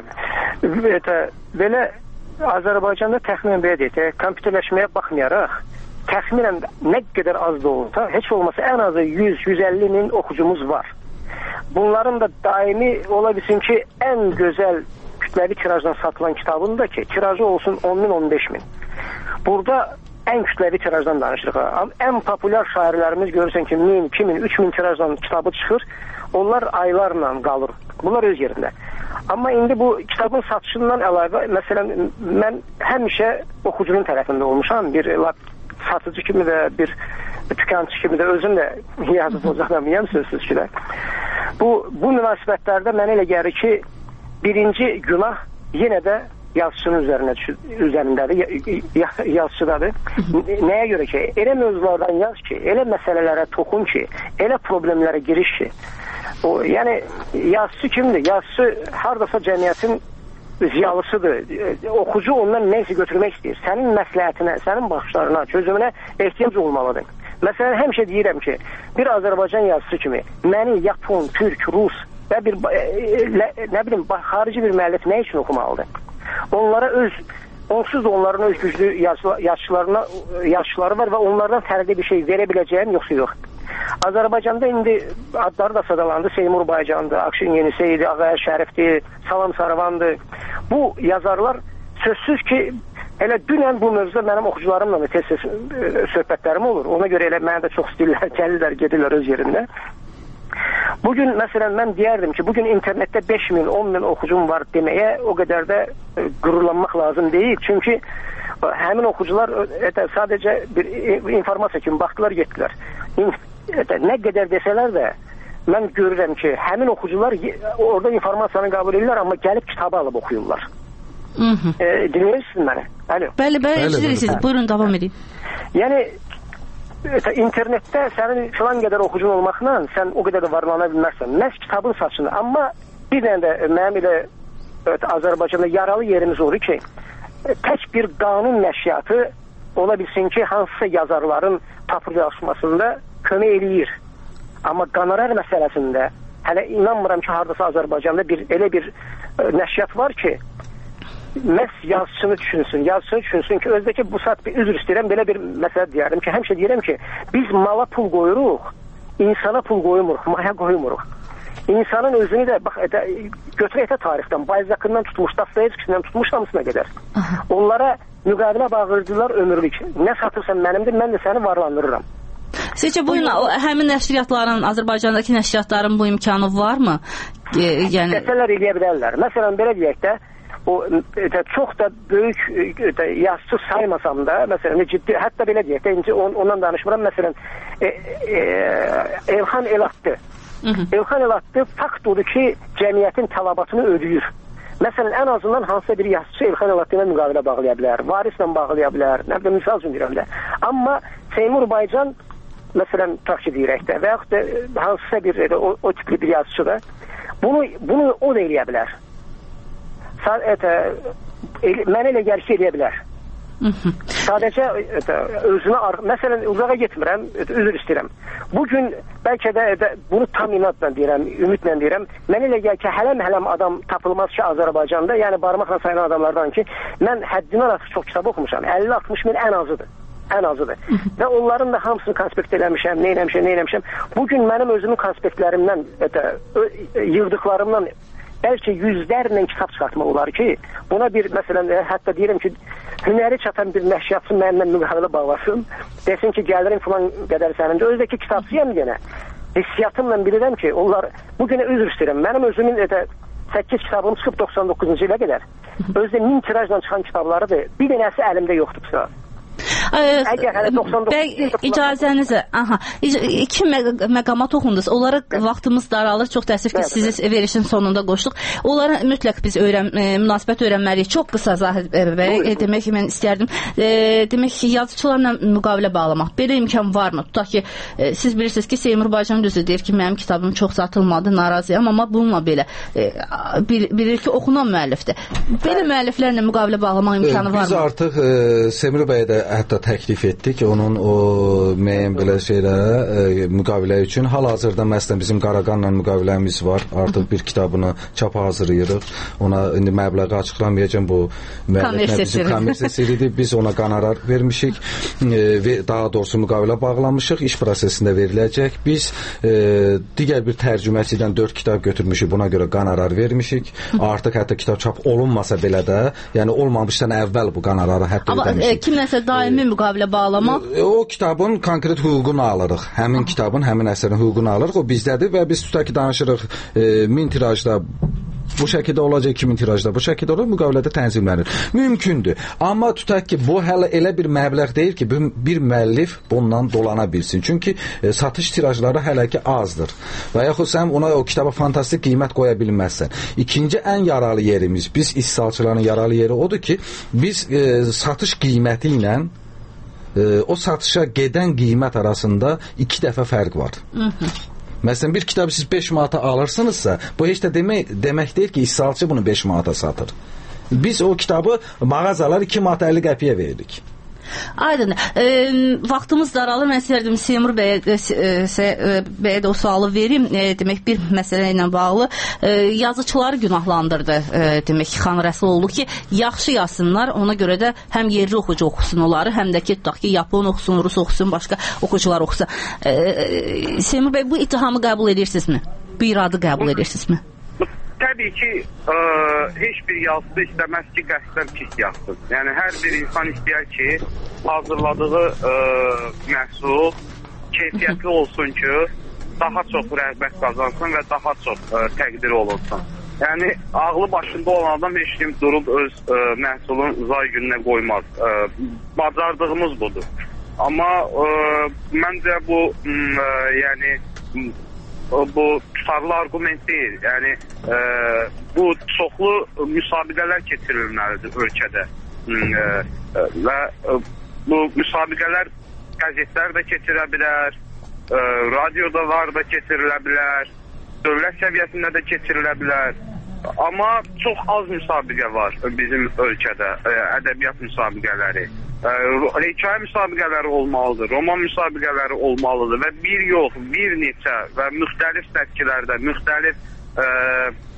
S2: Bəli. Belə Azərbaycanda təxminən belə deyək, kompüterləşməyə baxmayaraq, təxminən nə qədər az da olsa, heç olmasa ən azı yüz yüz əlli min oxucumuz var. Bunların da daimi ola bilsin ki, ən gözəl kütləvi tirajdan satılan kitabın da ki, tirajı olsun on min on beş min. Burada ən kütləvi tirajdan danışırıq. Ən populyar şairlərimiz görürsən ki, min, iki min, üç min tirajdan kitabı çıxır. Onlar aylarla qalır. Bunlar öz yerində. Amma indi bu kitabın satışından əlavə, məsələn, mən həmişə oxucunun tərəfində olmuşam. Bir satıcı kimi də, bir tükançı kimi də özüm də yazıb olacaqlamayam sözsüz ki də. Bu, bu münasibətlərdə mənə elə gəlir ki, birinci günah yenə də yazıçının üzərində, üzərindədir, yazıçıdadır. Nəyə görə ki, elə mövzulardan yaz ki, elə məsələlərə toxun ki, elə problemlərə giriş ki, o, yəni yazıçı kimdir? Yazıçı hardasa cəmiyyətin ziyalısıdır. Oxucu ondan neysə götürmək istəyir. Sənin məsləhətinə, sənin baxışlarına, çözümünə ehtiyac olmalıdır. Məsələn, həmişə deyirəm ki, bir Azərbaycan yazıçı kimi məni Yapon, Türk, Rus və bir nə bilim, xarici bir müəllif nə üçün oxumalıdır? Onlara öz, onsuz da onların öz güclü yazıçılarına, yazıçıları var və onlardan fərqli bir şey verə biləcəyim yoxsa yox. Azərbaycanda indi adları da sadalandı. Seymur Baycandır, Akşin Yeniseydi, Ağaya Şərifdir, Salam Sarvandır. Bu yazarlar sözsüz ki, elə dünən bu mövzuda mənim oxucularımla da tez-tez söhbətlərim olur. Ona görə elə mənə də çox istəyirlər, gəlirlər, gedirlər öz yerində. Bugün məsələn mən deyərdim ki, bugün internetdə beş min, on min oxucum var deməyə o qədər də qürurlanmaq lazım deyil. Çünki həmin oxucular sadəcə bir informasiya kimi baxdılar, getdilər. Nə qədər desələr də mən görürəm ki, həmin oxucular orada informasiyanı qəbul edirlər, amma gəlib kitabı alıb oxuyurlar. E, dinləyirsiniz məni? Alo.
S16: Bəli, bəli, eşidirsiniz. Buyurun, davam edin. Yəni internetdə sənin filan qədər oxucun olmaqla sən o qədər də varlana bilmərsən. Məhz kitabın saçını. Amma bir dənə də mənim ilə Azərbaycanda yaralı yerimiz olur ki, tək bir qanun nəşriyyatı ola bilsin ki, hansısa yazarların populyarlaşmasında kömək eləyir. Amma qonorar məsələsində hələ inanmıram ki, hardasa Azərbaycanda bir elə bir nəşriyyat var ki,
S2: məhz yazıçını düşünsün, yazıçını düşünsün ki, özdəki bu saat bir üzr istəyirəm, belə bir məsələ deyərdim ki, həmişə deyirəm ki, biz mala pul qoyuruq, insana pul qoymuruq, maya qoymuruq. İnsanın özünü də, bax, götürək də tarixdən, Balzac'ından tutmuş, Dostoyevskisindən tutmuş hamısına qədər. Onlara müqavilə bağırdılar ömürlük. Nə satırsan mənimdir, mən də səni varlandırıram.
S16: Sizcə bu gün həmin nəşriyyatların, Azərbaycandakı nəşriyyatların bu imkanı varmı? Yəni
S2: dəfələr eləyə bilərlər. Məsələn, belə deyək də, o də, çox da böyük də, yazıçı saymasam da, məsələn, ciddi, hətta belə deyək də, incə on, ondan danışmıram. Məsələn, e, e, Elxan Elatlı. Elxan Elatlı fakt odur ki, cəmiyyətin tələbatını ödəyir. Məsələn, ən azından hansısa bir yazıçı Elxan Elatlı ilə müqavilə bağlaya bilər, varislə bağlaya bilər, nə bilim, misal üçün deyirəm də. Amma Seymur Baycan, məsələn, tutaq ki, deyirək də, və yaxud da hansısa bir, o, o tipli bir yazıçı da, bunu, bunu o da eləyə bilər. Mənə elə gəlir ki, eləyə bilər. Sadəcə özünə, məsələn, uzağa getmirəm, üzr istəyirəm. Bugün bəlkə də bunu tam inadla deyirəm, ümidlə deyirəm. Mənə elə gəlir ki, hələm-hələm adam tapılmaz ki, Azərbaycanda, yəni barmaqla sayılan adamlardan ki, mən həddindən artıq çox kitab oxumuşam, əlli altmış min ən azıdır. Ən azıdır. Və onların da hamısını konspekt eləmişəm, nə eləmişəm, nə eləmişəm. Bugün mənim özümün konspektlərimdən, yığdıqlarımdan bəlkə yüzlərlə kitab çıxartmaq olar ki, buna bir, məsələn, hətta deyirəm ki, hünəri çatan bir nəşriyyatçı mənimlə müqavilə bağlasın, desin ki, gəlirim filan qədər sənin. Özdəki kitabçıyam yenə. Hissiyatımla bilirəm ki, onlar, bugünə üzr istəyirəm, mənim özümün səkkiz kitabım çıxıb doxsan doqquzuncu ilə qədər. Özdə min tirajla çıxan kitablarıdır, bir dənəsi əlimdə yoxdursa.
S16: İcazənizə, aha, iki məqama toxundunuz. Onlara vaxtımız daralır. Çox təəssüf ki, sizi verilişin sonunda qoşduq. Onlara mütləq biz öyrən, münasibət öyrənməliyik. Çox qısa Zahid bəy, demək ki, mən istərdim. Demək ki, yazıçılarla müqavilə bağlamaq. Belə imkan varmı? Tutaq ki, siz bilirsiniz ki, Seymur Baycan düzü deyir ki, mənim kitabım çox satılmadı, narazıyam, amma bununla belə bilir ki, oxunan müəllifdir. Belə müəlliflərlə müqavilə bağlamaq imkanı varmı?
S17: Biz artıq Seymur bəyə də hətta təklif etdik onun o müəyyən belə şeylərə müqavilə üçün. Hal-hazırda məsələn bizim Qaraqanla müqaviləmiz var. Artıq bir kitabını çapa hazırlayırıq. Ona indi məbləği açıqlamayacağım, bu müəlliflə bizim kommersiyasıdır. Biz ona qonorar vermişik və daha doğrusu müqavilə bağlamışıq. İş prosesində veriləcək. Biz e, digər bir tərcüməçidən dörd kitab götürmüşük. Buna görə qonorar vermişik. Artıq hətta kitab çap olunmasa belə də, yəni olmamışdan əvvəl bu qonorarı hətta ödəmişik.
S16: Amma kimləsə daimi müqavilə bağlamaq?
S17: O kitabın konkret hüququnu alırıq. Həmin kitabın, həmin əsərin hüququnu alırıq. O bizdədir və biz tutaq ki, danışırıq e, min tirajda bu şəkildə olacaq, iki min tirajda bu şəkildə olur, müqavilədə tənzimlənir. Mümkündür. Amma tutaq ki, bu hələ elə bir məbləğ deyil ki, bir müəllif bundan dolana bilsin. Çünki e, satış tirajları hələ ki azdır. Və yaxud sən ona o kitaba fantastik qiymət qoya bilməzsən. İkinci ən yaralı yerimiz, biz istehsalçıların yaralı yeri odur ki, biz e, satış qiyməti ilə o satışa gedən qiymət arasında iki dəfə fərq var. Məsələn, bir kitabı siz beş manata alırsınızsa, bu heç də demək, demək deyil ki, istehsalçı bunu beş manata satır. Biz o kitabı mağazalar iki manat əlli qəpiyə veririk.
S16: Aydın. E, vaxtımız daralır. Mən istərdim Seymur bəyə, e, bəyə də o sualı verim. E, demək, bir məsələ ilə bağlı e, yazıçıları günahlandırdı. E, demək ki, Xan Rəsuloğlu ki, yaxşı yazsınlar. Ona görə də həm yerli oxucu oxusun onları, həm də ki, tutaq ki, Yapon oxusun, Rus oxusun, başqa oxucular oxusun. E, e, Seymur bəy, bu ittihamı qəbul edirsinizmi? Bu iradı qəbul edirsinizmi?
S20: Təbii ki, ə, heç bir yazıcı istəməz ki, qəsdən pis yazsın. Yəni, hər bir insan istəyər ki, hazırladığı ə, məhsul keyfiyyətli olsun ki, daha çox rəğbət qazansın və daha çox ə, təqdir olunsun. Yəni, ağlı başında olan adam heç kim durub öz ə, məhsulun zay gününə qoymaz. Ə, bacardığımız budur. Amma ə, məncə bu, ə, yəni, bu tutarlı arqument deyil. Yəni e, bu çoxlu müsabiqələr keçirilməlidir ölkədə. E, e, və e, bu müsabiqələr qəzetlər də keçirə bilər, e, radiodalar da keçirilə bilər, dövlət səviyyəsində də keçirilə bilər. Amma çox az müsabiqə var bizim ölkədə, e, ədəbiyyat müsabiqələri. Hekayə müsabiqələri olmalıdır, roman müsabiqələri olmalıdır və bir yox, bir neçə və müxtəlif səkilərdə, müxtəlif ə,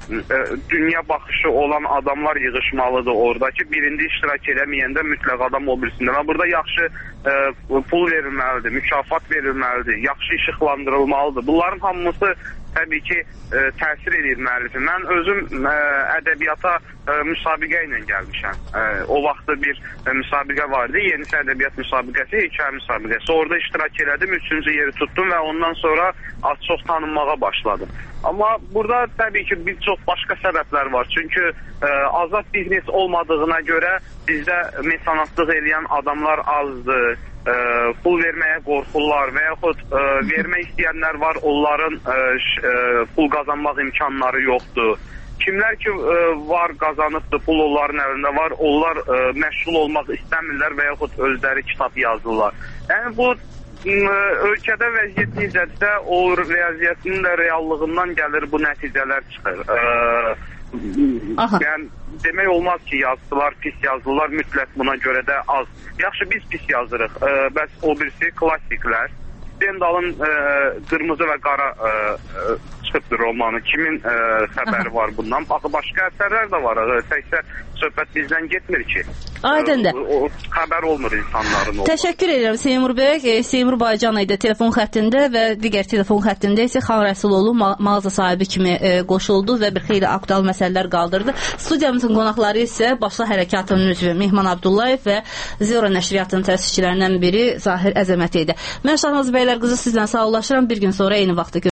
S20: e, dünya baxışı olan adamlar yığışmalıdır orada ki, birində iştirak eləməyəndə mütləq adam o birisində. Və burada yaxşı e, pul verilməlidir, mükafat verilməlidir, yaxşı işıqlandırılmalıdır. Bunların hamısı təbii ki, e, təsir edir müəllifə. Mən özüm e, ədəbiyyata e, müsabiqə ilə gəlmişəm. E, o vaxtda bir e, müsabiqə vardı, Yenisi ədəbiyyat müsabiqəsi, hekayə müsabiqəsi. Orada iştirak elədim, üçüncü yeri tutdum və ondan sonra az çox tanınmağa başladım. Amma burada təbii ki, bir çox başqa səbəblər var. Çünki e, azad biznes olmadığına görə bizdə mesanatlıq eləyən adamlar azdır. E, pul verməyə qorxurlar və yaxud e, vermək istəyənlər var, onların e, e, pul qazanmaq imkanları yoxdur. Kimlər ki e, var, qazanıbdır, pul onların əlində var, onlar e, məşğul olmaq istəmirlər və yaxud özləri kitab yazırlar. Yəni bu ölkədə vəziyyət necədirsə, o vəziyyətin də reallığından gəlir, bu nəticələr çıxır. Aha. Yəni demək olmaz ki, yazdılar, pis yazdılar, mütləq buna görə də az. Yaxşı, biz pis yazırıq. E, bəs o birisi klassiklər. Stendhalın e, Qırmızı və Qara e, çıxıbdır romanı. Kimin e, xəbəri var bundan? Baxı, başqa əsərlər də var. Təkcə söhbət bizdən getmir ki.
S16: Aydındır.
S20: O, o xəbər olmur insanların.
S16: Təşəkkür edirəm Seymur bəy. E, Seymur Baycan idi telefon xəttində və digər telefon xəttində isə Xan Rəsuloğlu ma mağaza sahibi kimi e, qoşuldu və bir xeyli aktual məsələlər qaldırdı. Studiyamızın qonaqları isə Başla Hərəkatının üzvü Mehman Abdullayev və Zero nəşriyyatının təsisçilərindən biri Zahir Əzəmət idi. Mən Şahnaz bəylər qızı sizlə sağollaşıram. Bir gün sonra eyni vaxtda görüşürük.